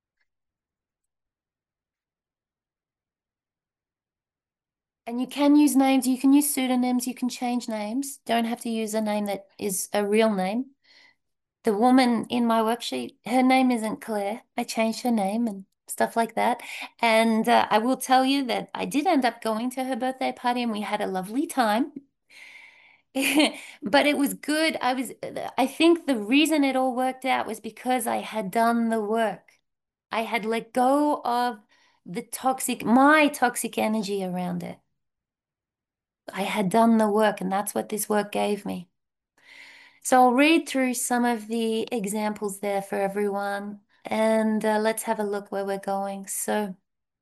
And you can use names, you can use pseudonyms, you can change names. Don't have to use a name that is a real name. The woman in my worksheet, her name isn't Claire. I changed her name and stuff like that. And I will tell you that I did end up going to her birthday party and we had a lovely time. But it was good. I think the reason it all worked out was because I had done the work. I had let go of my toxic energy around it. I had done the work, and that's what this work gave me. So I'll read through some of the examples there for everyone, and let's have a look where we're going. So,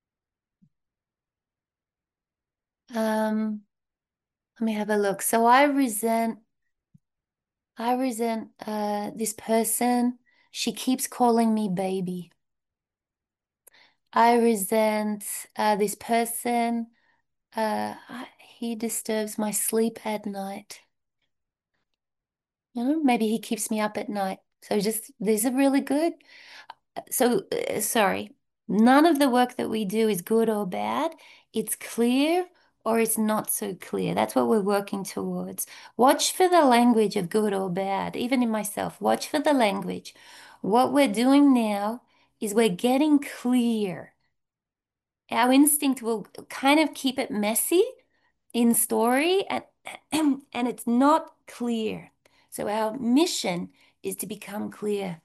let me have a look. So I resent this person. She keeps calling me baby. I resent this person. He disturbs my sleep at night. You know, maybe he keeps me up at night. So these are really good. So, sorry, none of the work that we do is good or bad. It's clear or it's not so clear. That's what we're working towards. Watch for the language of good or bad, even in myself. Watch for the language. What we're doing now is we're getting clear. Our instinct will kind of keep it messy in story and and it's not clear. So our mission is to become clear.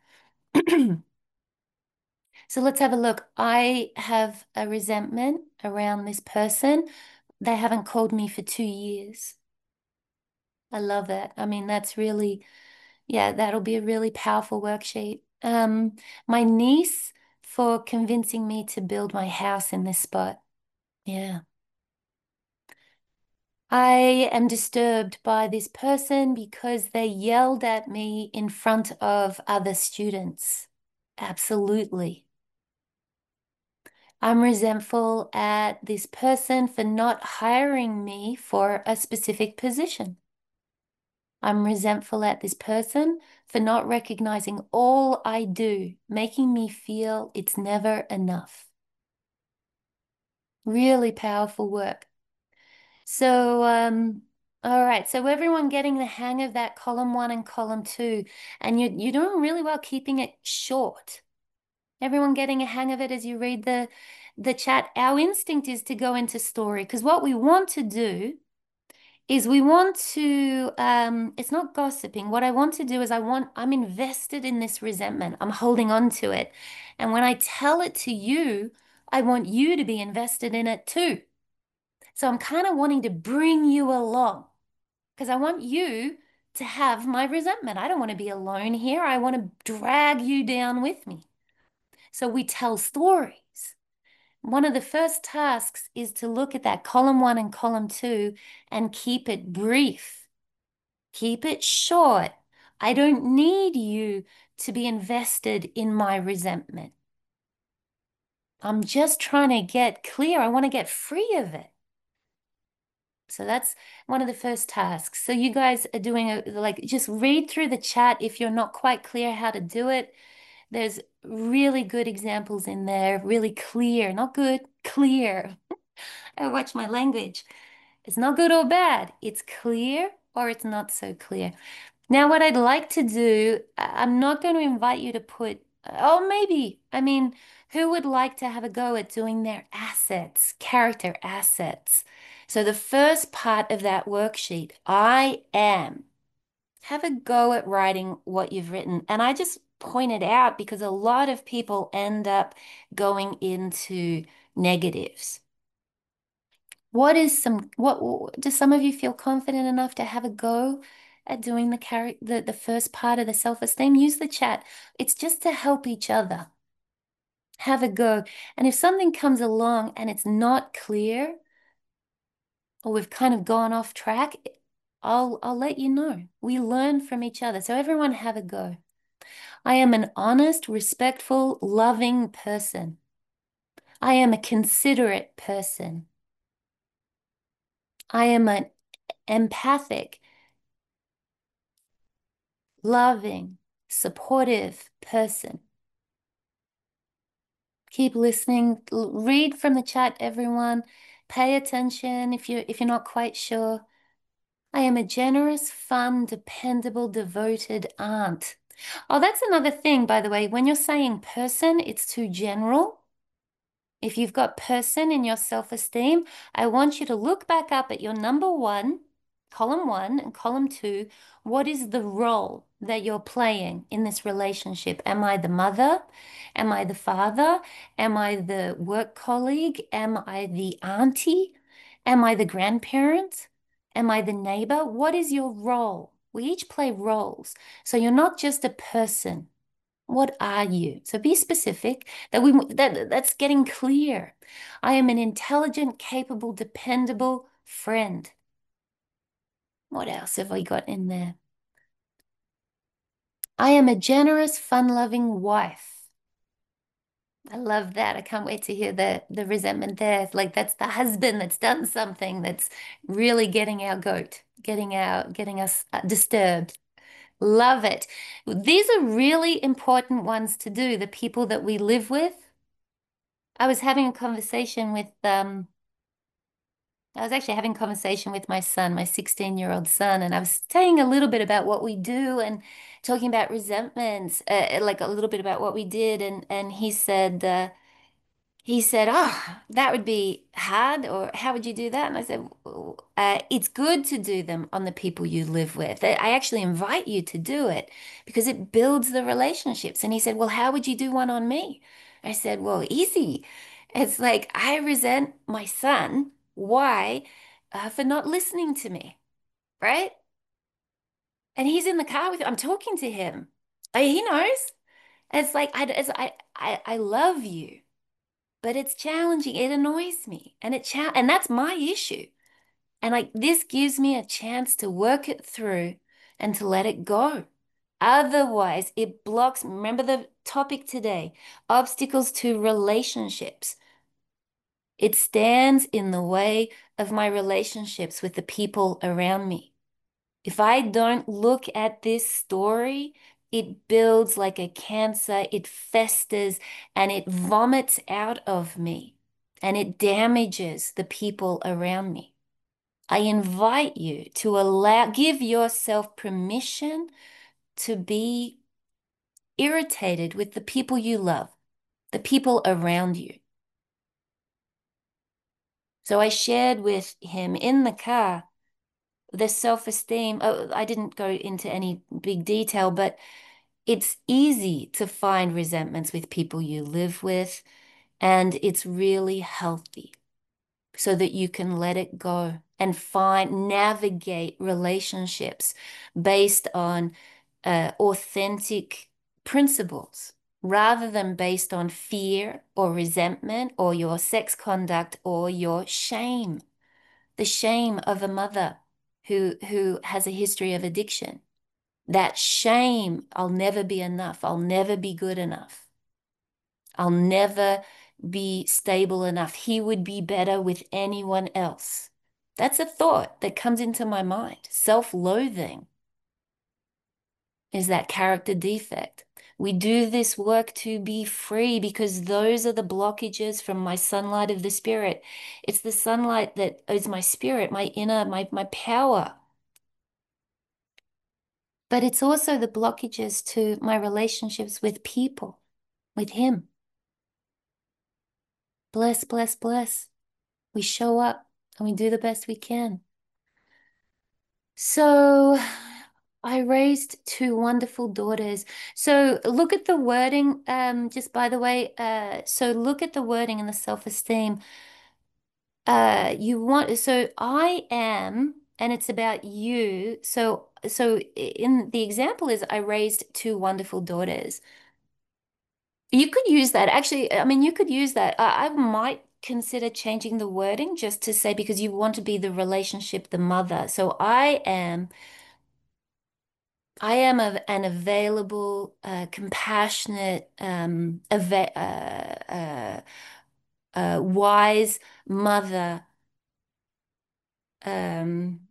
So let's have a look. I have a resentment around this person. They haven't called me for 2 years. I love that. I mean, that's really, yeah, that'll be a really powerful worksheet. My niece for convincing me to build my house in this spot. Yeah. I am disturbed by this person because they yelled at me in front of other students. Absolutely. I'm resentful at this person for not hiring me for a specific position. I'm resentful at this person for not recognizing all I do, making me feel it's never enough. Really powerful work. So, all right. So everyone getting the hang of that column 1 and column 2, and you're doing really well keeping it short. Everyone getting a hang of it as you read the chat. Our instinct is to go into story because what we want to do is we want to, it's not gossiping. What I want to do is I'm invested in this resentment. I'm holding on to it. And when I tell it to you, I want you to be invested in it too. So I'm kind of wanting to bring you along because I want you to have my resentment. I don't want to be alone here. I want to drag you down with me. So we tell stories. One of the first tasks is to look at that column 1 and column 2 and keep it brief. Keep it short. I don't need you to be invested in my resentment. I'm just trying to get clear. I want to get free of it. So that's one of the first tasks. So you guys are doing just read through the chat if you're not quite clear how to do it. There's really good examples in there, really clear, not good, clear. I watch my language. It's not good or bad. It's clear or it's not so clear. Now, what I'd like to do, I'm not going to invite you to put, oh, maybe. I mean, who would like to have a go at doing their assets, character assets? So the first part of that worksheet, I am. Have a go at writing what you've written. And I just pointed out because a lot of people end up going into negatives. What is some, what do some of you feel confident enough to have a go at doing the first part of the self-esteem? Use the chat. It's just to help each other. Have a go. And if something comes along and it's not clear, or we've kind of gone off track, I'll let you know. We learn from each other. So everyone have a go. I am an honest, respectful, loving person. I am a considerate person. I am an empathic, loving, supportive person. Keep listening. Read from the chat, everyone. Pay attention if you're not quite sure. I am a generous, fun, dependable, devoted aunt. Oh, that's another thing, by the way. When you're saying person, it's too general. If you've got person in your self-esteem, I want you to look back up at your number one, column 1 and column 2. What is the role that you're playing in this relationship? Am I the mother? Am I the father? Am I the work colleague? Am I the auntie? Am I the grandparent? Am I the neighbor? What is your role? We each play roles. So you're not just a person. What are you? So be specific. That's getting clear. I am an intelligent, capable, dependable friend. What else have we got in there? I am a generous, fun-loving wife. I love that. I can't wait to hear the resentment there. Like that's the husband that's done something that's really getting our goat, getting us disturbed. Love it. These are really important ones to do, the people that we live with. I was having a conversation with I was actually having a conversation with my son, my 16-year-old son, and I was saying a little bit about what we do and talking about resentments, like a little bit about what we did, and he said, "Oh, that would be hard," or "How would you do that?" And I said, "It's good to do them on the people you live with. I actually invite you to do it because it builds the relationships." And he said, "Well, how would you do one on me?" I said, "Well, easy. It's like I resent my son. Why? For not listening to me, right? And he's in the car with, I'm talking to him. He knows. It's like I love you." But it's challenging. It annoys me. And that's my issue. And like this gives me a chance to work it through and to let it go. Otherwise, it blocks, remember the topic today, obstacles to relationships. It stands in the way of my relationships with the people around me. If I don't look at this story, it builds like a cancer, it festers and it vomits out of me and it damages the people around me. I invite you to give yourself permission to be irritated with the people you love, the people around you. So I shared with him in the car the self-esteem. Oh, I didn't go into any big detail, but it's easy to find resentments with people you live with, and it's really healthy so that you can let it go and navigate relationships based on authentic principles rather than based on fear or resentment or your sex conduct or your shame, the shame of a mother who has a history of addiction. That shame, I'll never be enough. I'll never be good enough. I'll never be stable enough. He would be better with anyone else. That's a thought that comes into my mind. Self-loathing is that character defect. We do this work to be free because those are the blockages from my sunlight of the spirit. It's the sunlight that is my spirit, my inner, my power. But it's also the blockages to my relationships with people, with him. Bless, bless, bless. We show up and we do the best we can. So I raised two wonderful daughters. So look at the wording, just by the way, so look at the wording in the self-esteem. so I am, and it's about you. So in the example is I raised two wonderful daughters. You could use that. Actually, I mean, you could use that. I might consider changing the wording just to say because you want to be the relationship, the mother. So an available, compassionate, wise mother. Um,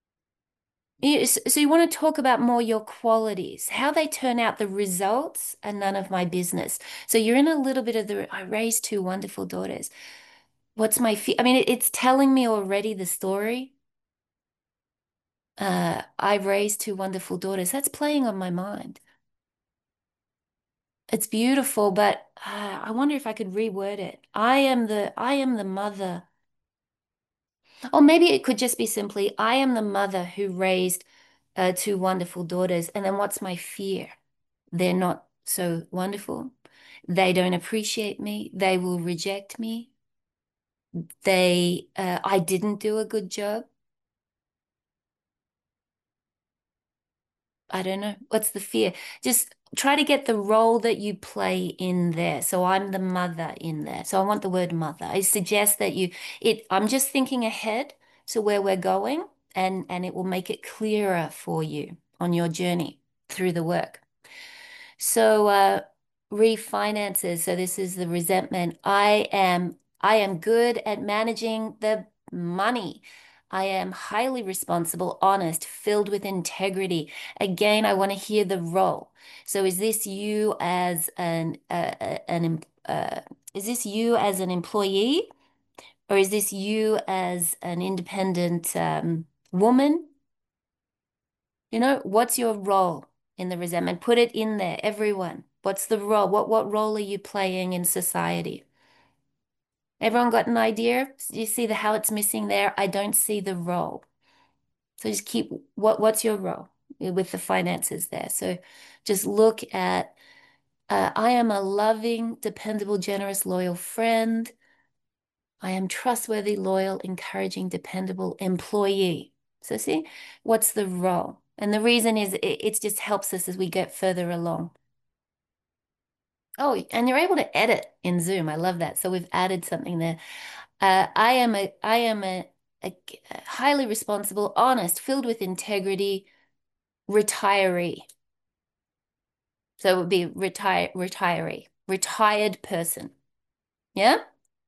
so you want to talk about more your qualities, how they turn out, the results are none of my business. So you're in a little bit of I raised two wonderful daughters. What's my fear? I mean, it's telling me already the story. I raised two wonderful daughters. That's playing on my mind. It's beautiful, but I wonder if I could reword it. I am the mother. Or maybe it could just be simply, I am the mother who raised two wonderful daughters. And then what's my fear? They're not so wonderful. They don't appreciate me. They will reject me. I didn't do a good job. I don't know. What's the fear? Just try to get the role that you play in there. So I'm the mother in there. So I want the word mother. I suggest that I'm just thinking ahead to where we're going and it will make it clearer for you on your journey through the work. So refinances. So this is the resentment. I am good at managing the money. I am highly responsible, honest, filled with integrity. Again, I want to hear the role. So is this you as is this you as an employee, or is this you as an independent woman? You know, what's your role in the resentment? Put it in there, everyone. What's the role? What role are you playing in society? Everyone got an idea? You see how it's missing there? I don't see the role. So just keep what's your role with the finances there? So just look at I am a loving, dependable, generous, loyal friend. I am trustworthy, loyal, encouraging, dependable employee. So see, what's the role? And the reason is it just helps us as we get further along. Oh, and you're able to edit in Zoom. I love that. So we've added something there. I am a highly responsible, honest, filled with integrity retiree. So it would be retired person. Yeah.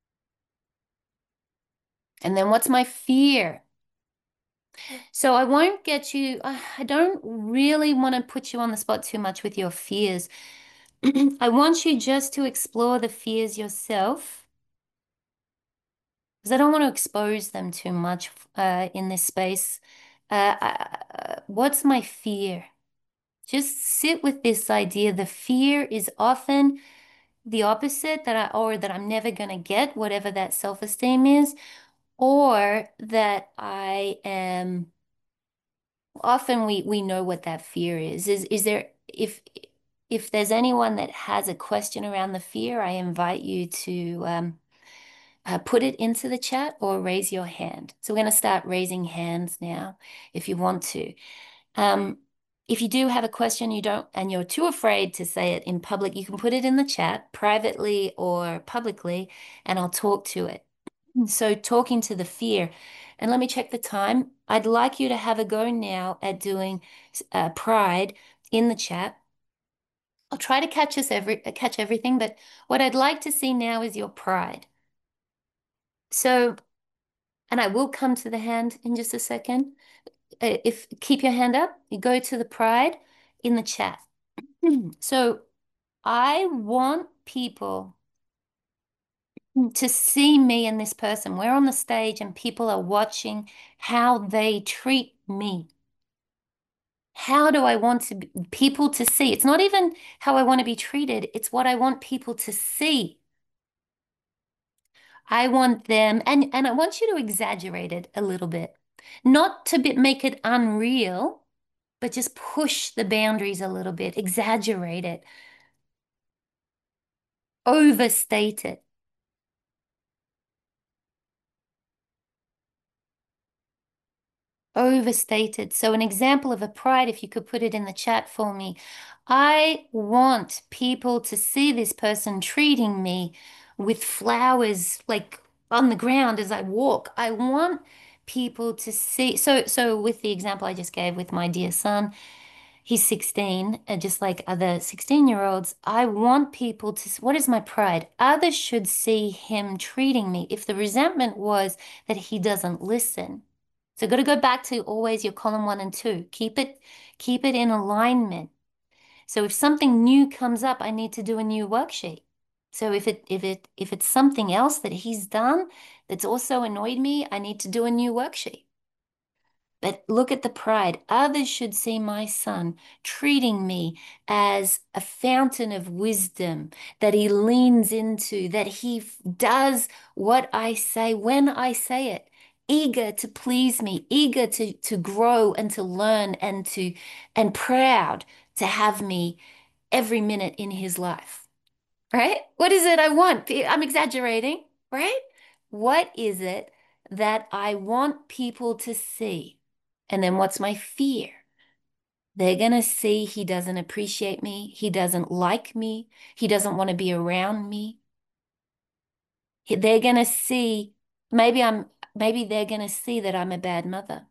And then what's my fear? So I won't get you, I don't really want to put you on the spot too much with your fears. I want you just to explore the fears yourself because I don't want to expose them too much in this space. What's my fear? Just sit with this idea. The fear is often the opposite that I'm never going to get whatever that self-esteem is, or that I am often we know what that fear is. Is there if there's anyone that has a question around the fear, I invite you to put it into the chat or raise your hand. So we're going to start raising hands now if you want to. Um, if you do have a question and you're too afraid to say it in public, you can put it in the chat privately or publicly, and I'll talk to it. So talking to the fear, and let me check the time. I'd like you to have a go now at doing pride in the chat. I'll try to catch everything, but what I'd like to see now is your pride. So, and I will come to the hand in just a second. If keep your hand up, you go to the pride in the chat. So I want people to see me and this person. We're on the stage and people are watching how they treat me. How do I want people to see? It's not even how I want to be treated, it's what I want people to see. I want them, and I want you to exaggerate it a little bit. Not to make it unreal, but just push the boundaries a little bit, exaggerate it, overstate it. overstated. So an example of a pride, if you could put it in the chat for me. I want people to see this person treating me with flowers like on the ground as I walk. I want people to see. So with the example I just gave with my dear son, he's 16, just like other 16-year-olds. I want people to, what is my pride? Others should see him treating me. If the resentment was that he doesn't listen. So got to go back to always your column 1 and 2. Keep it in alignment. So if something new comes up, I need to do a new worksheet. So if it's something else that he's done that's also annoyed me, I need to do a new worksheet. But look at the pride. Others should see my son treating me as a fountain of wisdom that he leans into, that he does what I say when I say it, eager to please me, eager to grow and to learn and proud to have me every minute in his life. Right? What is it I want? I'm exaggerating, right? What is it that I want people to see? And then what's my fear? They're going to see he doesn't appreciate me. He doesn't like me. He doesn't want to be around me. They're going to see, maybe they're going to see that I'm a bad mother.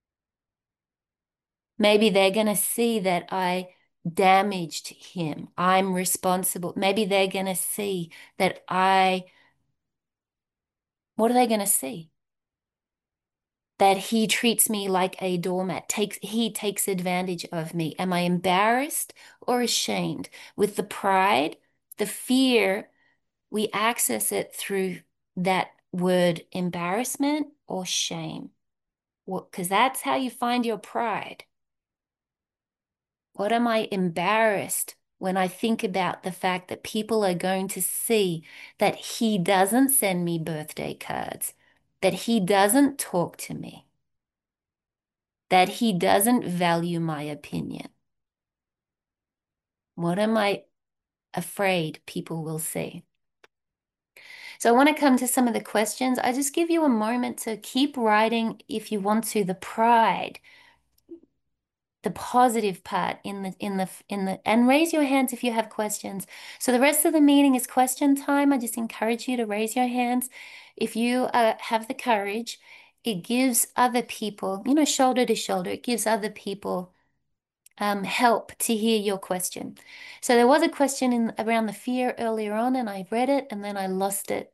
Maybe they're going to see that I damaged him. I'm responsible. Maybe they're going to see that what are they going to see? That he treats me like a doormat, he takes advantage of me. Am I embarrassed or ashamed? With the pride, the fear, we access it through that word embarrassment or shame. Because that's how you find your pride. What am I embarrassed when I think about the fact that people are going to see that he doesn't send me birthday cards, that he doesn't talk to me, that he doesn't value my opinion? What am I afraid people will see? So I want to come to some of the questions. I just give you a moment to keep writing if you want to, the pride, the positive part and raise your hands if you have questions. So the rest of the meeting is question time. I just encourage you to raise your hands. If you have the courage, it gives other people, shoulder to shoulder, it gives other people help to hear your question. So there was a question around the fear earlier on, and I read it and then I lost it.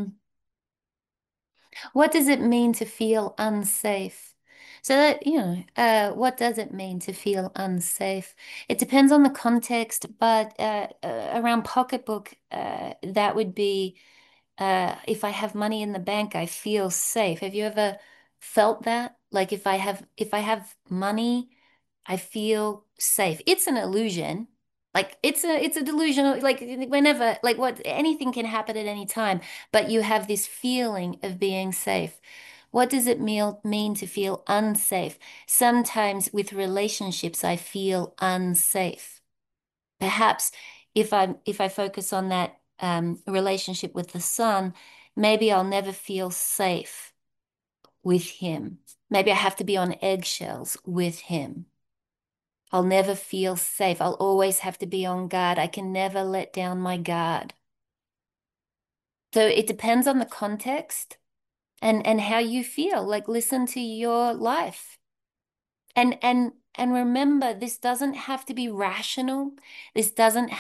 What does it mean to feel unsafe? So that, what does it mean to feel unsafe? It depends on the context, but around pocketbook, that would be if I have money in the bank, I feel safe. Have you ever felt that? Like if I have money, I feel safe. It's an illusion. Like it's a delusional, like whenever, like what anything can happen at any time, but you have this feeling of being safe. What does it mean to feel unsafe? Sometimes with relationships, I feel unsafe. Perhaps if I focus on that relationship with the son, maybe I'll never feel safe with him. Maybe I have to be on eggshells with him. I'll never feel safe. I'll always have to be on guard. I can never let down my guard. So it depends on the context and how you feel. Like listen to your life. And remember, this doesn't have to be rational. This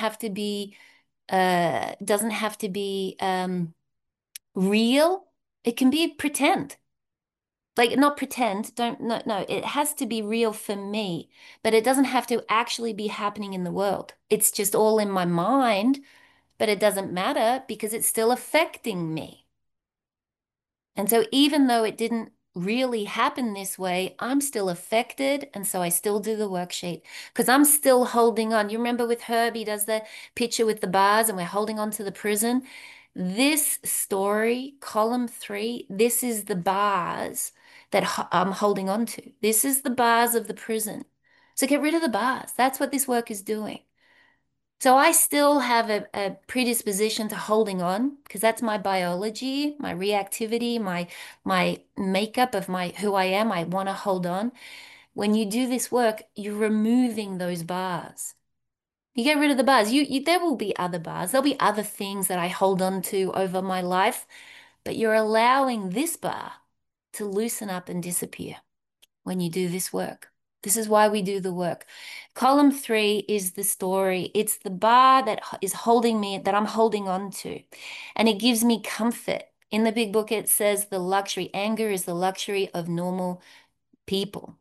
doesn't have to be real. It can be pretend. Like not pretend, don't no no, it has to be real for me, but it doesn't have to actually be happening in the world. It's just all in my mind, but it doesn't matter because it's still affecting me. And so even though it didn't really happen this way, I'm still affected, and so I still do the worksheet because I'm still holding on. You remember with Herb, he does the picture with the bars and we're holding on to the prison. This story, column 3, this is the bars that I'm holding on to. This is the bars of the prison. So get rid of the bars. That's what this work is doing. So I still have a predisposition to holding on because that's my biology, my reactivity, my makeup of my who I am. I want to hold on. When you do this work, you're removing those bars. You get rid of the bars. There will be other bars. There'll be other things that I hold on to over my life, but you're allowing this bar to loosen up and disappear when you do this work. This is why we do the work. Column 3 is the story. It's the bar that is holding me, that I'm holding on to. And it gives me comfort. In the big book, it says the luxury, anger is the luxury of normal people.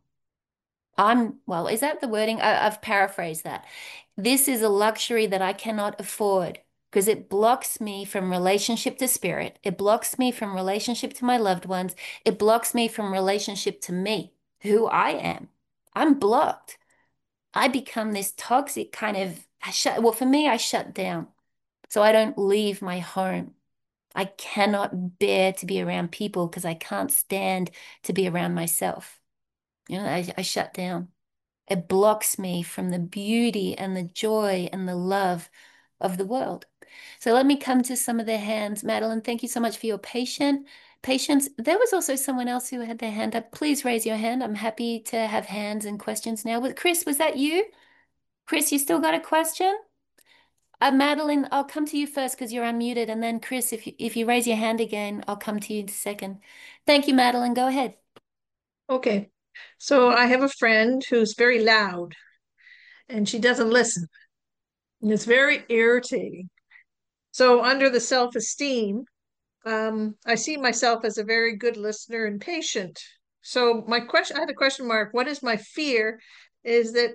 Well, is that the wording? I've paraphrased that. This is a luxury that I cannot afford because it blocks me from relationship to spirit. It blocks me from relationship to my loved ones. It blocks me from relationship to me, who I am. I'm blocked. I become this toxic kind of, well, for me, I shut down. So I don't leave my home. I cannot bear to be around people because I can't stand to be around myself. I shut down. It blocks me from the beauty and the joy and the love of the world. So let me come to some of the hands. Madeline, thank you so much for your patience. There was also someone else who had their hand up. Please raise your hand. I'm happy to have hands and questions now. Chris, was that you? Chris, you still got a question? Madeline, I'll come to you first because you're unmuted, and then Chris, if you raise your hand again, I'll come to you in a second. Thank you, Madeline. Go ahead. Okay. So I have a friend who's very loud and she doesn't listen. And it's very irritating. So under the self-esteem, I see myself as a very good listener and patient. So I had a question mark. What is my fear is that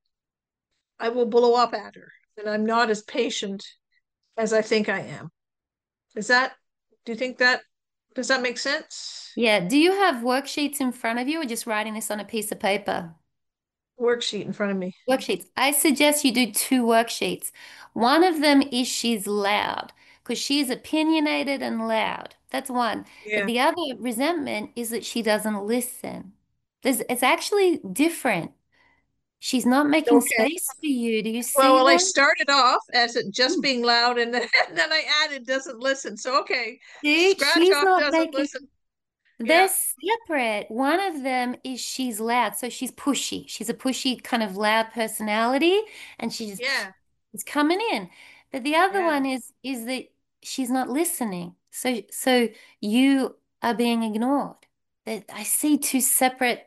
I will blow up at her, that I'm not as patient as I think I am. Do you think does that make sense? Yeah. Do you have worksheets in front of you or just writing this on a piece of paper? Worksheet in front of me. Worksheets. I suggest you do two worksheets. One of them is she's loud because she's opinionated and loud. That's one. But Yeah. the other resentment is that she doesn't listen. It's actually different. She's not making Okay. space for you. Do you see Well, I that? started off as it just Hmm. being loud, and then, and then I added doesn't listen. So okay, See, scratch she's off not doesn't making. listen. They're Yeah, separate. One of them is she's loud, so she's pushy. She's a pushy kind of loud personality, and she's yeah, is coming in. But the other yeah. one is that she's not listening. So you are being ignored. That I see two separate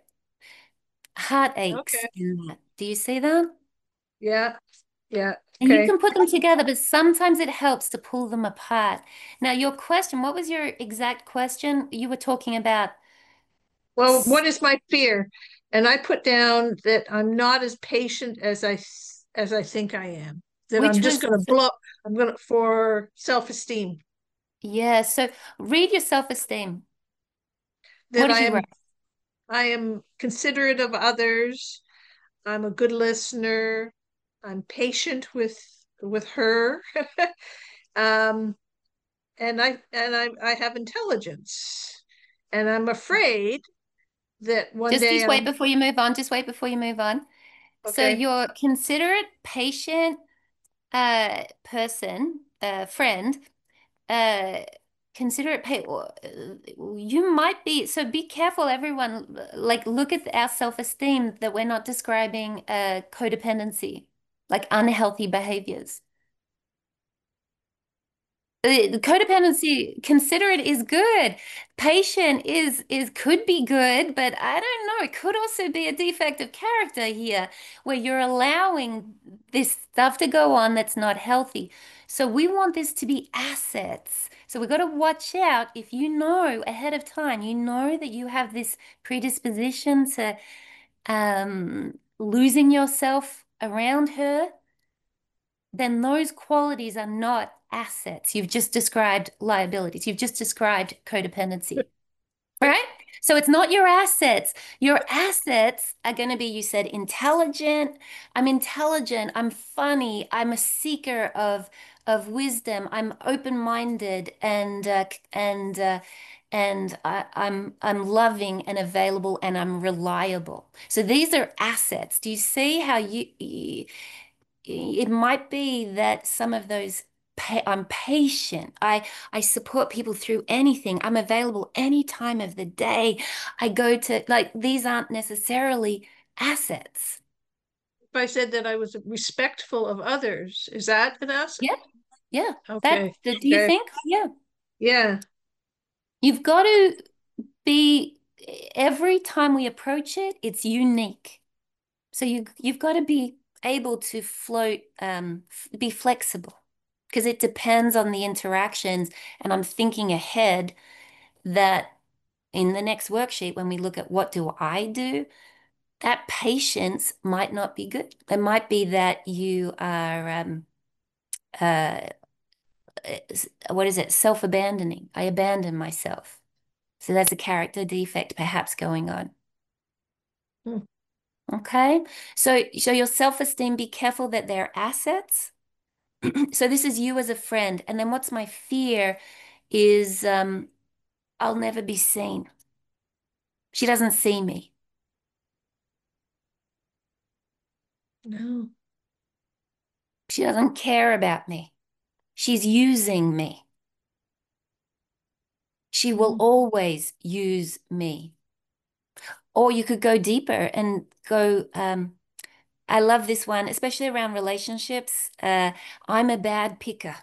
heartaches Okay. in that. Do you see that? Yeah, yeah. And you Okay. can put them together, but sometimes it helps to pull them apart. Now, your question, what was your exact question? You were talking about, Well, what is my fear? And I put down that I'm not as patient as I think I am. That I'm which just was, going to blow. I'm going to for self-esteem. yeah, so read your self-esteem. What That did you write? I am considerate of others. I'm a good listener. I'm patient with her. um, and I have intelligence. And I'm afraid that one Just day just wait before you move on. Just wait before you move on. So okay, you're considerate, patient, person, friend, uh, considerate, you might be, so be careful, everyone. Like, look at our self-esteem that we're not describing codependency, like unhealthy behaviors. The codependency, considerate is good. Patient is could be good, but I don't know. It could also be a defect of character here, where you're allowing this stuff to go on that's not healthy. So we want this to be assets. So we've got to watch out if you know ahead of time, you know that you have this predisposition to losing yourself around her, then those qualities are not assets. You've just described liabilities. You've just described codependency, right? So it's not your assets. Your assets are going to be, you said, intelligent. I'm intelligent. I'm funny. I'm a seeker of wisdom. I'm open-minded and I'm loving and available and I'm reliable. So these are assets. Do you see how it might be that some of those I'm patient. I support people through anything. I'm available any time of the day. I go to like these aren't necessarily assets. If I said that I was respectful of others, is that an asset? Yeah, yeah. Okay. Do you Okay. think? Yeah. Yeah. You've got to be every time we approach it, it's unique. So you've got to be able to float, be flexible because it depends on the interactions. And I'm thinking ahead that in the next worksheet, when we look at what do I do, that patience might not be good. It might be that you are, uh, what is it? Self-abandoning. I abandon myself. So that's a character defect perhaps going on. Hmm. Okay. So your self-esteem, be careful that they're assets. So this is you as a friend. And then what's my fear is I'll never be seen. She doesn't see me. No. She doesn't care about me. She's using me. She will Hmm. always use me. Or you could go deeper and go, I love this one, especially around relationships. I'm a bad picker.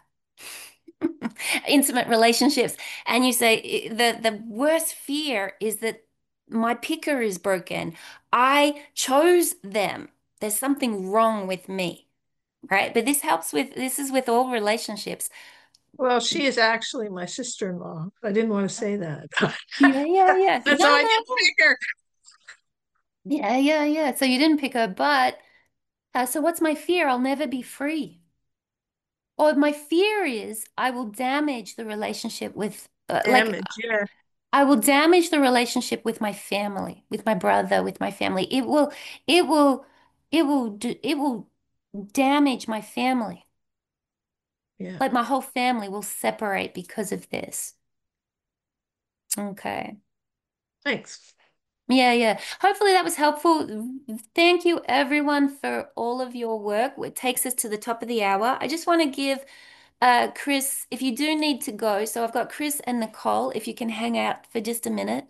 Intimate relationships. And you say the worst fear is that my picker is broken. I chose them. There's something wrong with me, right? But this is with all relationships. Well, she is actually my sister-in-law. I didn't want to say that. Yeah, yeah, yeah. That's No, how I no, didn't pick her. yeah, yeah, yeah. So you didn't pick her, but so what's my fear? I'll never be free. Or my fear is I will damage the relationship with, Damage, yeah. I will damage the relationship with my family, with my brother, with my family. It will, it will damage my family. Yeah. Like my whole family will separate because of this. Okay. Thanks. Yeah, yeah. Hopefully that was helpful. Thank you everyone for all of your work. It takes us to the top of the hour. I just want to give Chris, if you do need to go, so I've got Chris and Nicole, if you can hang out for just a minute.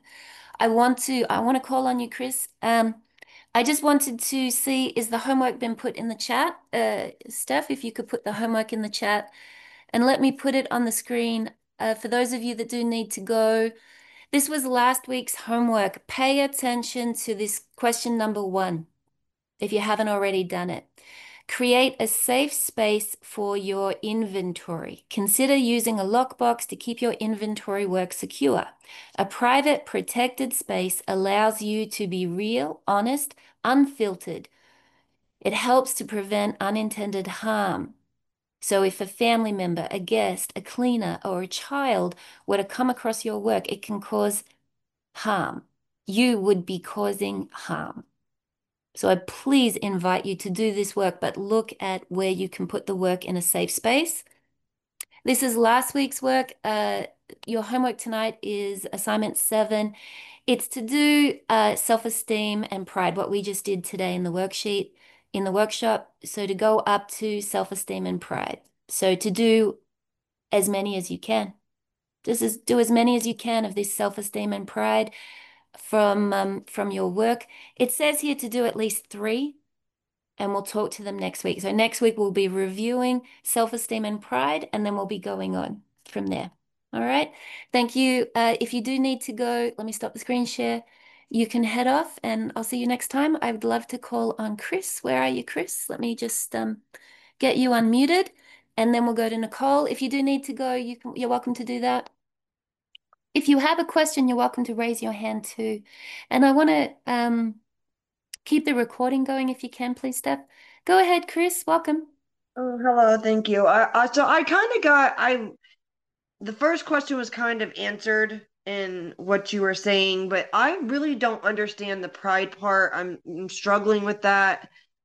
I want to call on you, Chris. I just wanted to see, is the homework been put in the chat? Steph, if you could put the homework in the chat and let me put it on the screen. For those of you that do need to go, this was last week's homework. Pay attention to this question number 1, if you haven't already done it. Create a safe space for your inventory. Consider using a lockbox to keep your inventory work secure. A private, protected space allows you to be real, honest, unfiltered. It helps to prevent unintended harm. So if a family member, a guest, a cleaner, or a child were to come across your work, it can cause harm. You would be causing harm. So I please invite you to do this work, but look at where you can put the work in a safe space. This is last week's work. Your homework tonight is assignment 7. It's to do self-esteem and pride, what we just did today in the worksheet, in the workshop. So to go up to self-esteem and pride. So to do as many as you can. Just do as many as you can of this self-esteem and pride from your work. It says here to do at least 3, and we'll talk to them next week. So next week we'll be reviewing self-esteem and pride, and then we'll be going on from there. All right. Thank you. If you do need to go, let me stop the screen share. You can head off, and I'll see you next time. I would love to call on Chris. Where are you, Chris? Let me just get you unmuted, and then we'll go to Nicole. If you do need to go, you're welcome to do that. If you have a question, you're welcome to raise your hand too. And I want to keep the recording going if you can, please, Steph. Go ahead, Chris. Welcome. Oh, hello, thank you. So I kind of the first question was kind of answered in what you were saying, but I really don't understand the pride part. I'm struggling with that.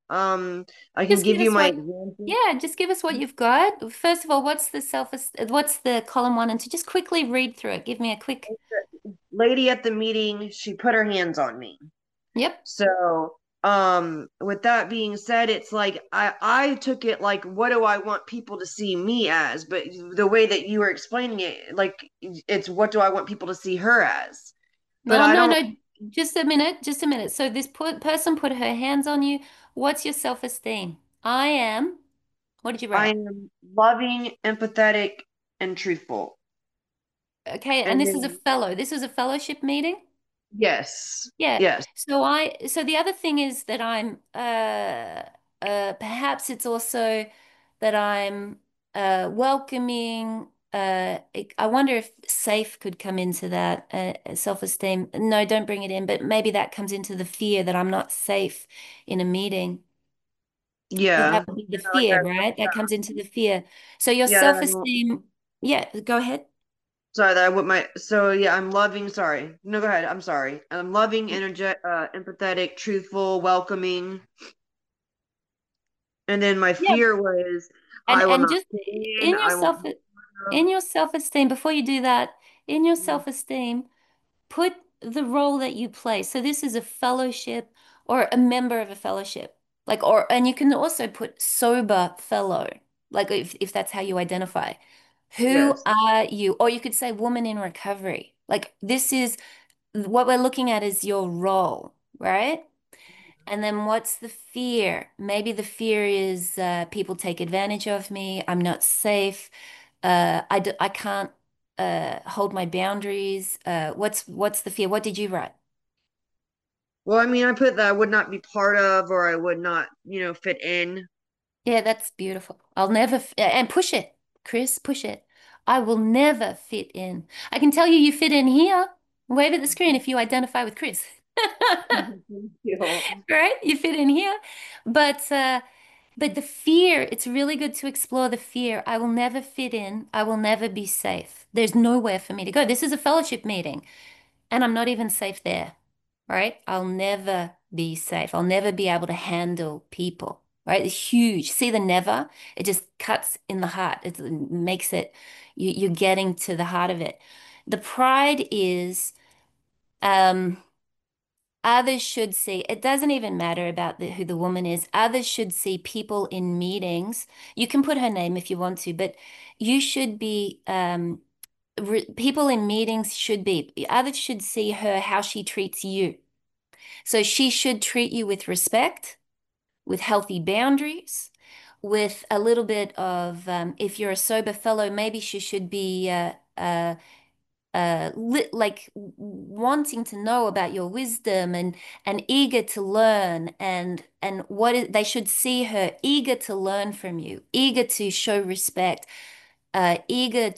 I can Just give give you us my what, example. yeah, just give us what you've got. First of all, what's the column 1 and 2? Just quickly read through it. Give me a quick, Lady at the meeting, she put her hands on me. yep. So, with that being said, it's like I took it like, what do I want people to see me as? But the way that you were explaining it, like, it's what do I want people to see her as? But No, I no, don't. no. Just a minute, just a minute. So this person put her hands on you. What's your self-esteem? I am. What did you I write? am loving, empathetic, and truthful. Okay, and And this is a then fellow. This is a fellowship meeting? yes, Yeah. yes, So the other thing is that I'm perhaps it's also that I'm welcoming I wonder if safe could come into that self-esteem. No, don't bring it in, but maybe that comes into the fear that I'm not safe in a meeting. Because yeah. that would be the Like fear, right? That comes into the fear. So your yeah, that I don't. self-esteem, yeah, go ahead. Sorry, that I would my so yeah, I'm loving. Sorry, no, go ahead. I'm sorry. I'm loving, empathetic, truthful, welcoming, and then my Yeah. fear was And I will and not just fit in. in I won't. your self-esteem, before you do that, in your self-esteem, put the role that you play. So this is a fellowship or a member of a fellowship. Like or and you can also put sober fellow, like if that's how you identify. Who Yes. are you? Or you could say woman in recovery. Like this is what we're looking at is your role, right? And then what's the fear? Maybe the fear is people take advantage of me. I'm not safe. I can't hold my boundaries. What's the fear? What did you write? Well, I mean, I put that I would not be part of, or I would not, fit in. Yeah, that's beautiful. I'll never and push it, Chris, push it. I will never fit in. I can tell you, you fit in here. Wave at the screen if you identify with Chris. Thank you. Right? You fit in here. But but the fear, it's really good to explore the fear. I will never fit in. I will never be safe. There's nowhere for me to go. This is a fellowship meeting, and I'm not even safe there, right? I'll never be safe. I'll never be able to handle people, right? It's huge. See the never? It just cuts in the heart. It makes it, you're getting to the heart of it. The pride is, um, others should see, it doesn't even matter about who the woman is. Others should see people in meetings. You can put her name if you want to, but you should be, people in meetings should be, others should see her how she treats you. So she should treat you with respect, with healthy boundaries, with a little bit of, if you're a sober fellow, maybe she should be like wanting to know about your wisdom and eager to learn and they should see her eager to learn from you, eager to show respect, eager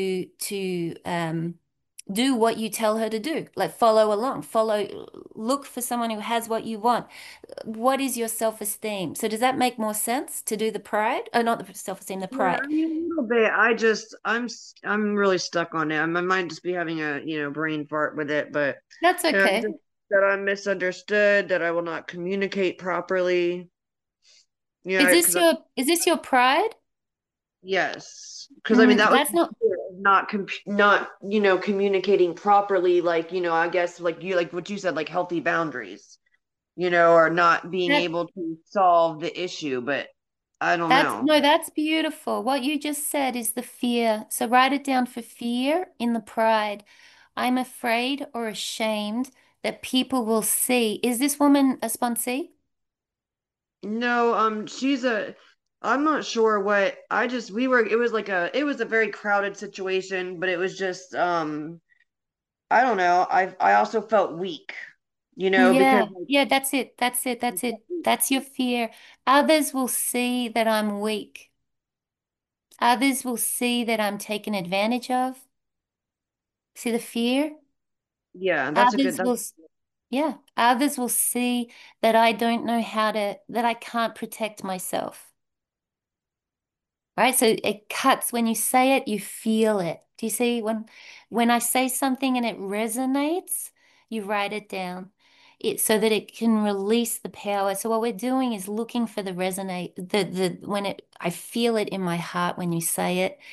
to do what you tell her to do, like follow along, look for someone who has what you want. What is your self-esteem? So does that make more sense to do the pride? Oh, not the self-esteem, the Yeah, pride. I mean, a little bit. I'm really stuck on it. I might just be having a, brain fart with it, but That's okay. just that I'm misunderstood, that I will not communicate properly. Because Is this your pride? yes, because I mean that was That's not not communicating properly, like I guess like what you said, like healthy boundaries, or not being that able to solve the issue, but I don't that's know. no, that's beautiful. What you just said is the fear. So write it down for fear in the pride. I'm afraid or ashamed that people will see. Is this woman a sponsee? No, I'm not sure what I just we were it was a very crowded situation, but it was just I don't know. I also felt weak, because Yeah, yeah, that's it. That's it. That's it. That's your fear. Others will see that I'm weak. Others will see that I'm taken advantage of. See the fear? yeah, that's a good Others that's will, yeah, others will see that I don't know that I can't protect myself. Right? So it cuts when you say it, you feel it. Do you see when I say something and it resonates, you write it down. It so that it can release the power. So what we're doing is looking for the resonate the when it I feel it in my heart when you say it.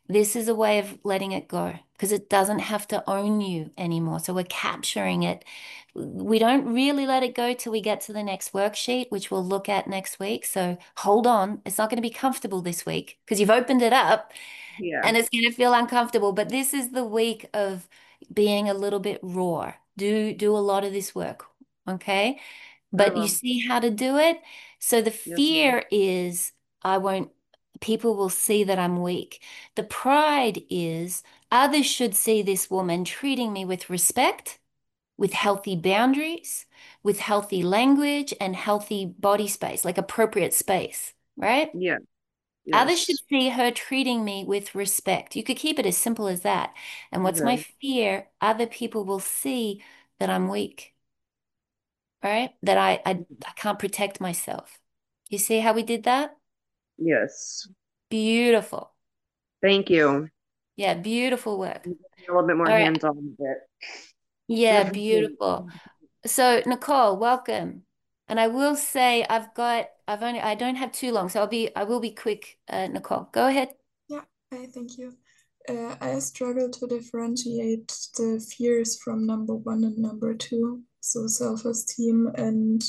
this is a way of letting it go because it doesn't have to own you anymore. So we're capturing it. We don't really let it go till we get to the next worksheet, which we'll look at next week. So hold on. It's not going to be comfortable this week because you've opened it up Yeah. and it's going to feel uncomfortable. But this is the week of being a little bit raw. Do a lot of this work. Okay. I But you will. see how to do it. So the Yes, ma'am. fear is I won't, people will see that I'm weak. The pride is others should see this woman treating me with respect, with healthy boundaries, with healthy language and healthy body space, like appropriate space, right? Yeah. Others should Yes. see her treating me with respect. You could keep it as simple as that. And what's my Okay. fear? Other people will see that I'm weak, right? That I can't protect myself. You see how we did that? Yes. Beautiful. Thank you. Yeah, beautiful work. A little bit more All right. hands-on with it. I Yeah, appreciate beautiful. it. So Nicole, welcome. And I will say I don't have too long, so I will be quick, Nicole. Go ahead. Yeah, thank you. I struggle to differentiate the fears from number one and number two, so self-esteem and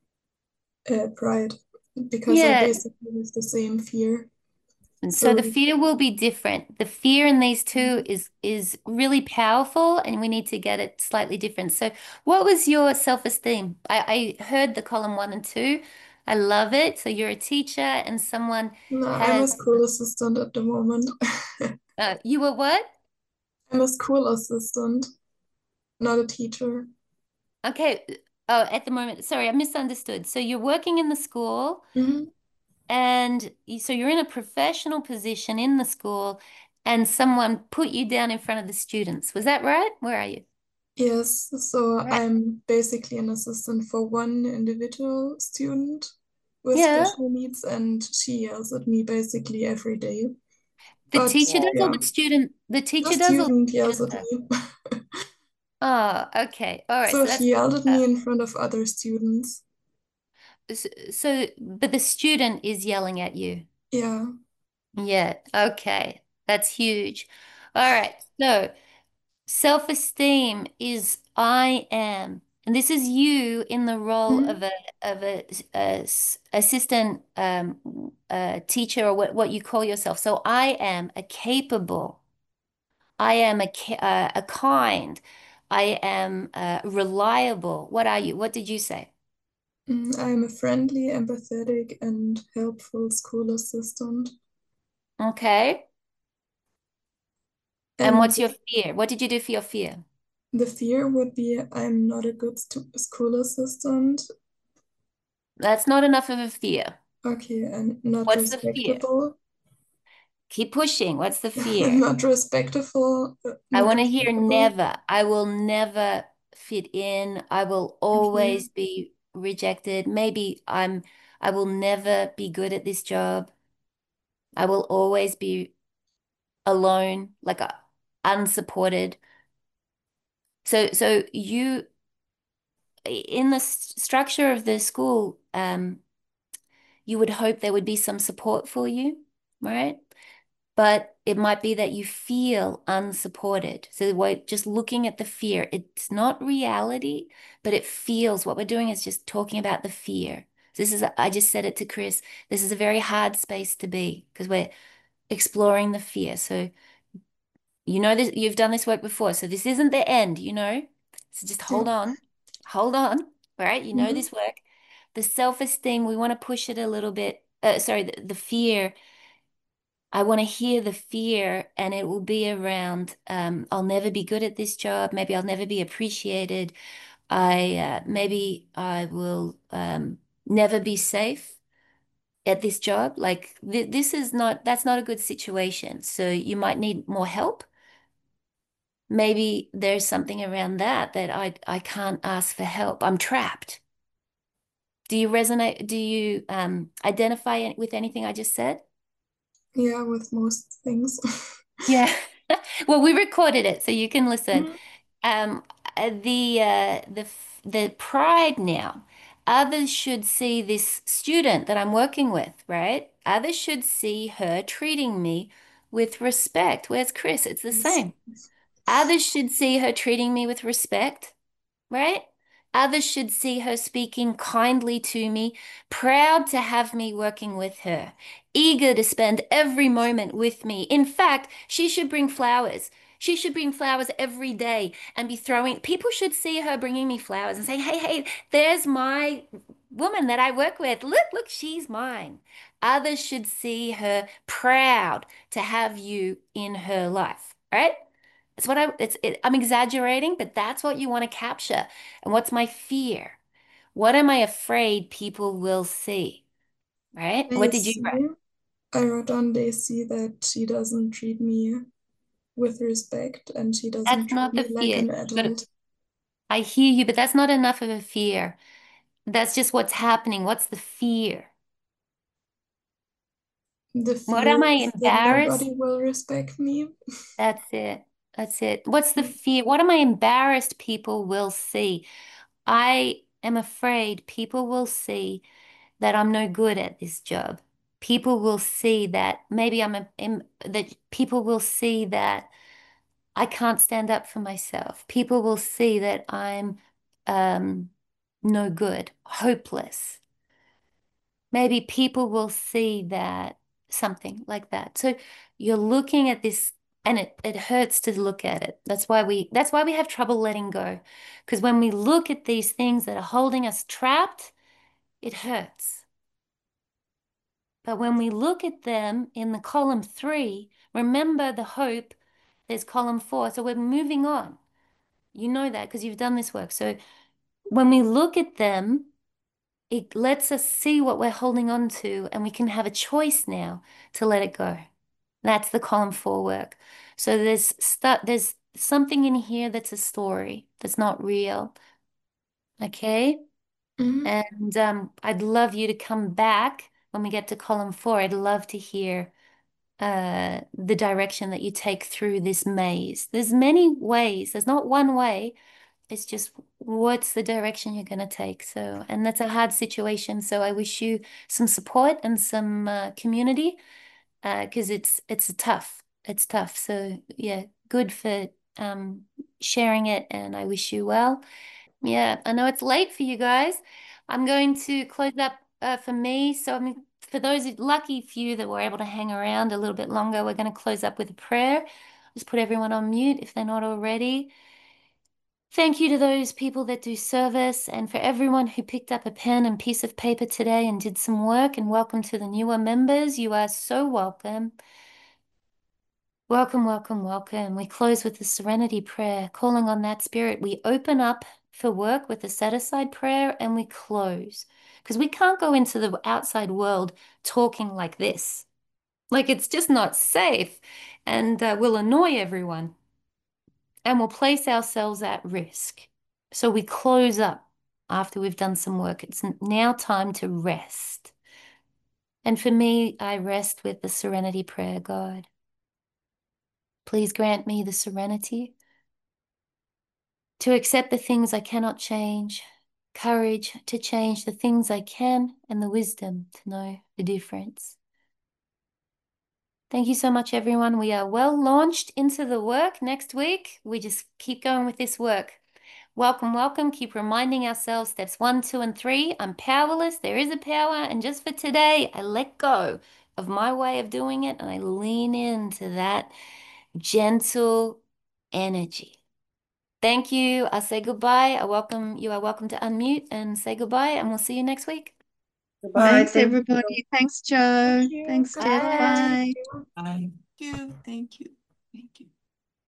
pride, because I Yeah, basically have the same fear. and so the So, fear will be different. The fear in these two is really powerful, and we need to get it slightly different. So, what was your self-esteem? I heard the column one and two. I love it. So you're a teacher, and someone no, I'm a has school assistant at the moment. you were what? I'm a school assistant, not a teacher. Okay. Oh, at the moment, sorry, I misunderstood. So you're working in the school, Mhm. and so you're in a professional position in the school, and someone put you down in front of the students. Was that right? Where are you? Yes, so Right. I'm basically an assistant for one individual student with Yeah. special needs, and she yells at me basically every day. The But teacher does or yeah, the student? The the teacher does or the student yells student at does? me. Oh, okay. All right. So So that's she yelled at me in front of other students. but the student is yelling at you. Yeah. Yeah. Okay. That's huge. All right. So self-esteem is I am, and this is you in the role Mhm. of assistant teacher or what you call yourself. So I am a capable. I am a kind. I am reliable. What are you? What did you say? I am a friendly, empathetic, and helpful school assistant. Okay. And And what's your fear? What did you do for your fear? the fear would be I'm not a good school assistant. That's not enough of a fear. Okay, and not What's the fear? respectable. Keep pushing. What's the I'm fear? not respectful, I not want to hear respectable. never. I will never fit in. I will Okay. always be rejected. I will never be good at this job. I will always be alone, like unsupported. So you, in the structure of the school, you would hope there would be some support for you, right? But it might be that you feel unsupported. So we're just looking at the fear. It's not reality, but it feels what we're doing is just talking about the fear. I just said it to Chris, this is a very hard space to be because we're exploring the fear. So you know this, you've done this work before. So this isn't the end, you know? So just Yeah. hold on, all right? You know Mhm. this work. The self-esteem, we want to push it a little bit. Sorry, the fear. I want to hear the fear, and it will be around I'll never be good at this job. Maybe I'll never be appreciated. Maybe I will never be safe at this job. Like this is not that's not a good situation. So you might need more help. Maybe there's something around that I can't ask for help. I'm trapped. Do you resonate? Do you identify with anything I just said? Yeah, with most things. Yeah. Well, we recorded it, so you can listen. Mhm. Um, the pride now. Others should see this student that I'm working with, right? Others should see her treating me with respect. Where's Chris? It's the same. Others should see her treating me with respect, right? Others should see her speaking kindly to me, proud to have me working with her, eager to spend every moment with me. In fact, she should bring flowers. She should bring flowers every day and be throwing. People should see her bringing me flowers and saying, hey, there's my woman that I work with. Look, she's mine. Others should see her proud to have you in her life, right? I'm exaggerating, but that's what you want to capture. And what's my fear? What am I afraid people will see? Right? What They did you see, write? I wrote on they see that she doesn't treat me with respect and she doesn't That's treat not the me like fear. an adult. I hear you, but that's not enough of a fear. That's just what's happening. What's the fear? The What fear am I is that embarrassed? nobody will respect me. That's it. That's it. What's the fear? What am I embarrassed people will see? I am afraid people will see that I'm no good at this job. People will see that maybe that people will see that I can't stand up for myself. People will see that I'm um, no good, hopeless. Maybe people will see that something like that. So you're looking at this and it hurts to look at it. That's why we have trouble letting go. Because when we look at these things that are holding us trapped, it hurts. But when we look at them in the column 3, remember the hope, there's column 4. So we're moving on. You know that because you've done this work. So when we look at them, it lets us see what we're holding on to, and we can have a choice now to let it go. That's the column 4 work. So there's something in here that's a story that's not real. Okay? Mhm. And I'd love you to come back when we get to column 4. I'd love to hear the direction that you take through this maze. There's many ways. There's not one way. It's just what's the direction you're going to take. So, and that's a hard situation. So I wish you some support and some community because it's tough. It's tough. So yeah, good for sharing it, and I wish you well. Yeah, I know it's late for you guys. I'm going to close up for me. So, I mean, for those lucky few that were able to hang around a little bit longer, we're going to close up with a prayer. Just put everyone on mute if they're not already. Thank you to those people that do service and for everyone who picked up a pen and piece of paper today and did some work. And welcome to the newer members. You are so welcome. Welcome, welcome, welcome. We close with the serenity prayer, calling on that spirit. We open up for work with the set aside prayer and we close because we can't go into the outside world talking like this. Like it's just not safe and will annoy everyone and will place ourselves at risk. So we close up after we've done some work. It's now time to rest. And for me, I rest with the serenity prayer, God. Please grant me the serenity to accept the things I cannot change, courage to change the things I can, and the wisdom to know the difference. Thank you so much, everyone. We are well launched into the work next week. We just keep going with this work. Welcome, welcome. Keep reminding ourselves steps 1, 2, and 3. I'm powerless. There is a power. And just for today, I let go of my way of doing it and I lean into that gentle energy. Thank you. I'll say goodbye. You are welcome to unmute and say goodbye, and we'll see you next week. Goodbye. Thanks, Thank you. everybody. Thanks, Joe. Thank you. Thanks, Tiff. Goodbye. Bye. Thank you. Thank you. Thank you. Thank you.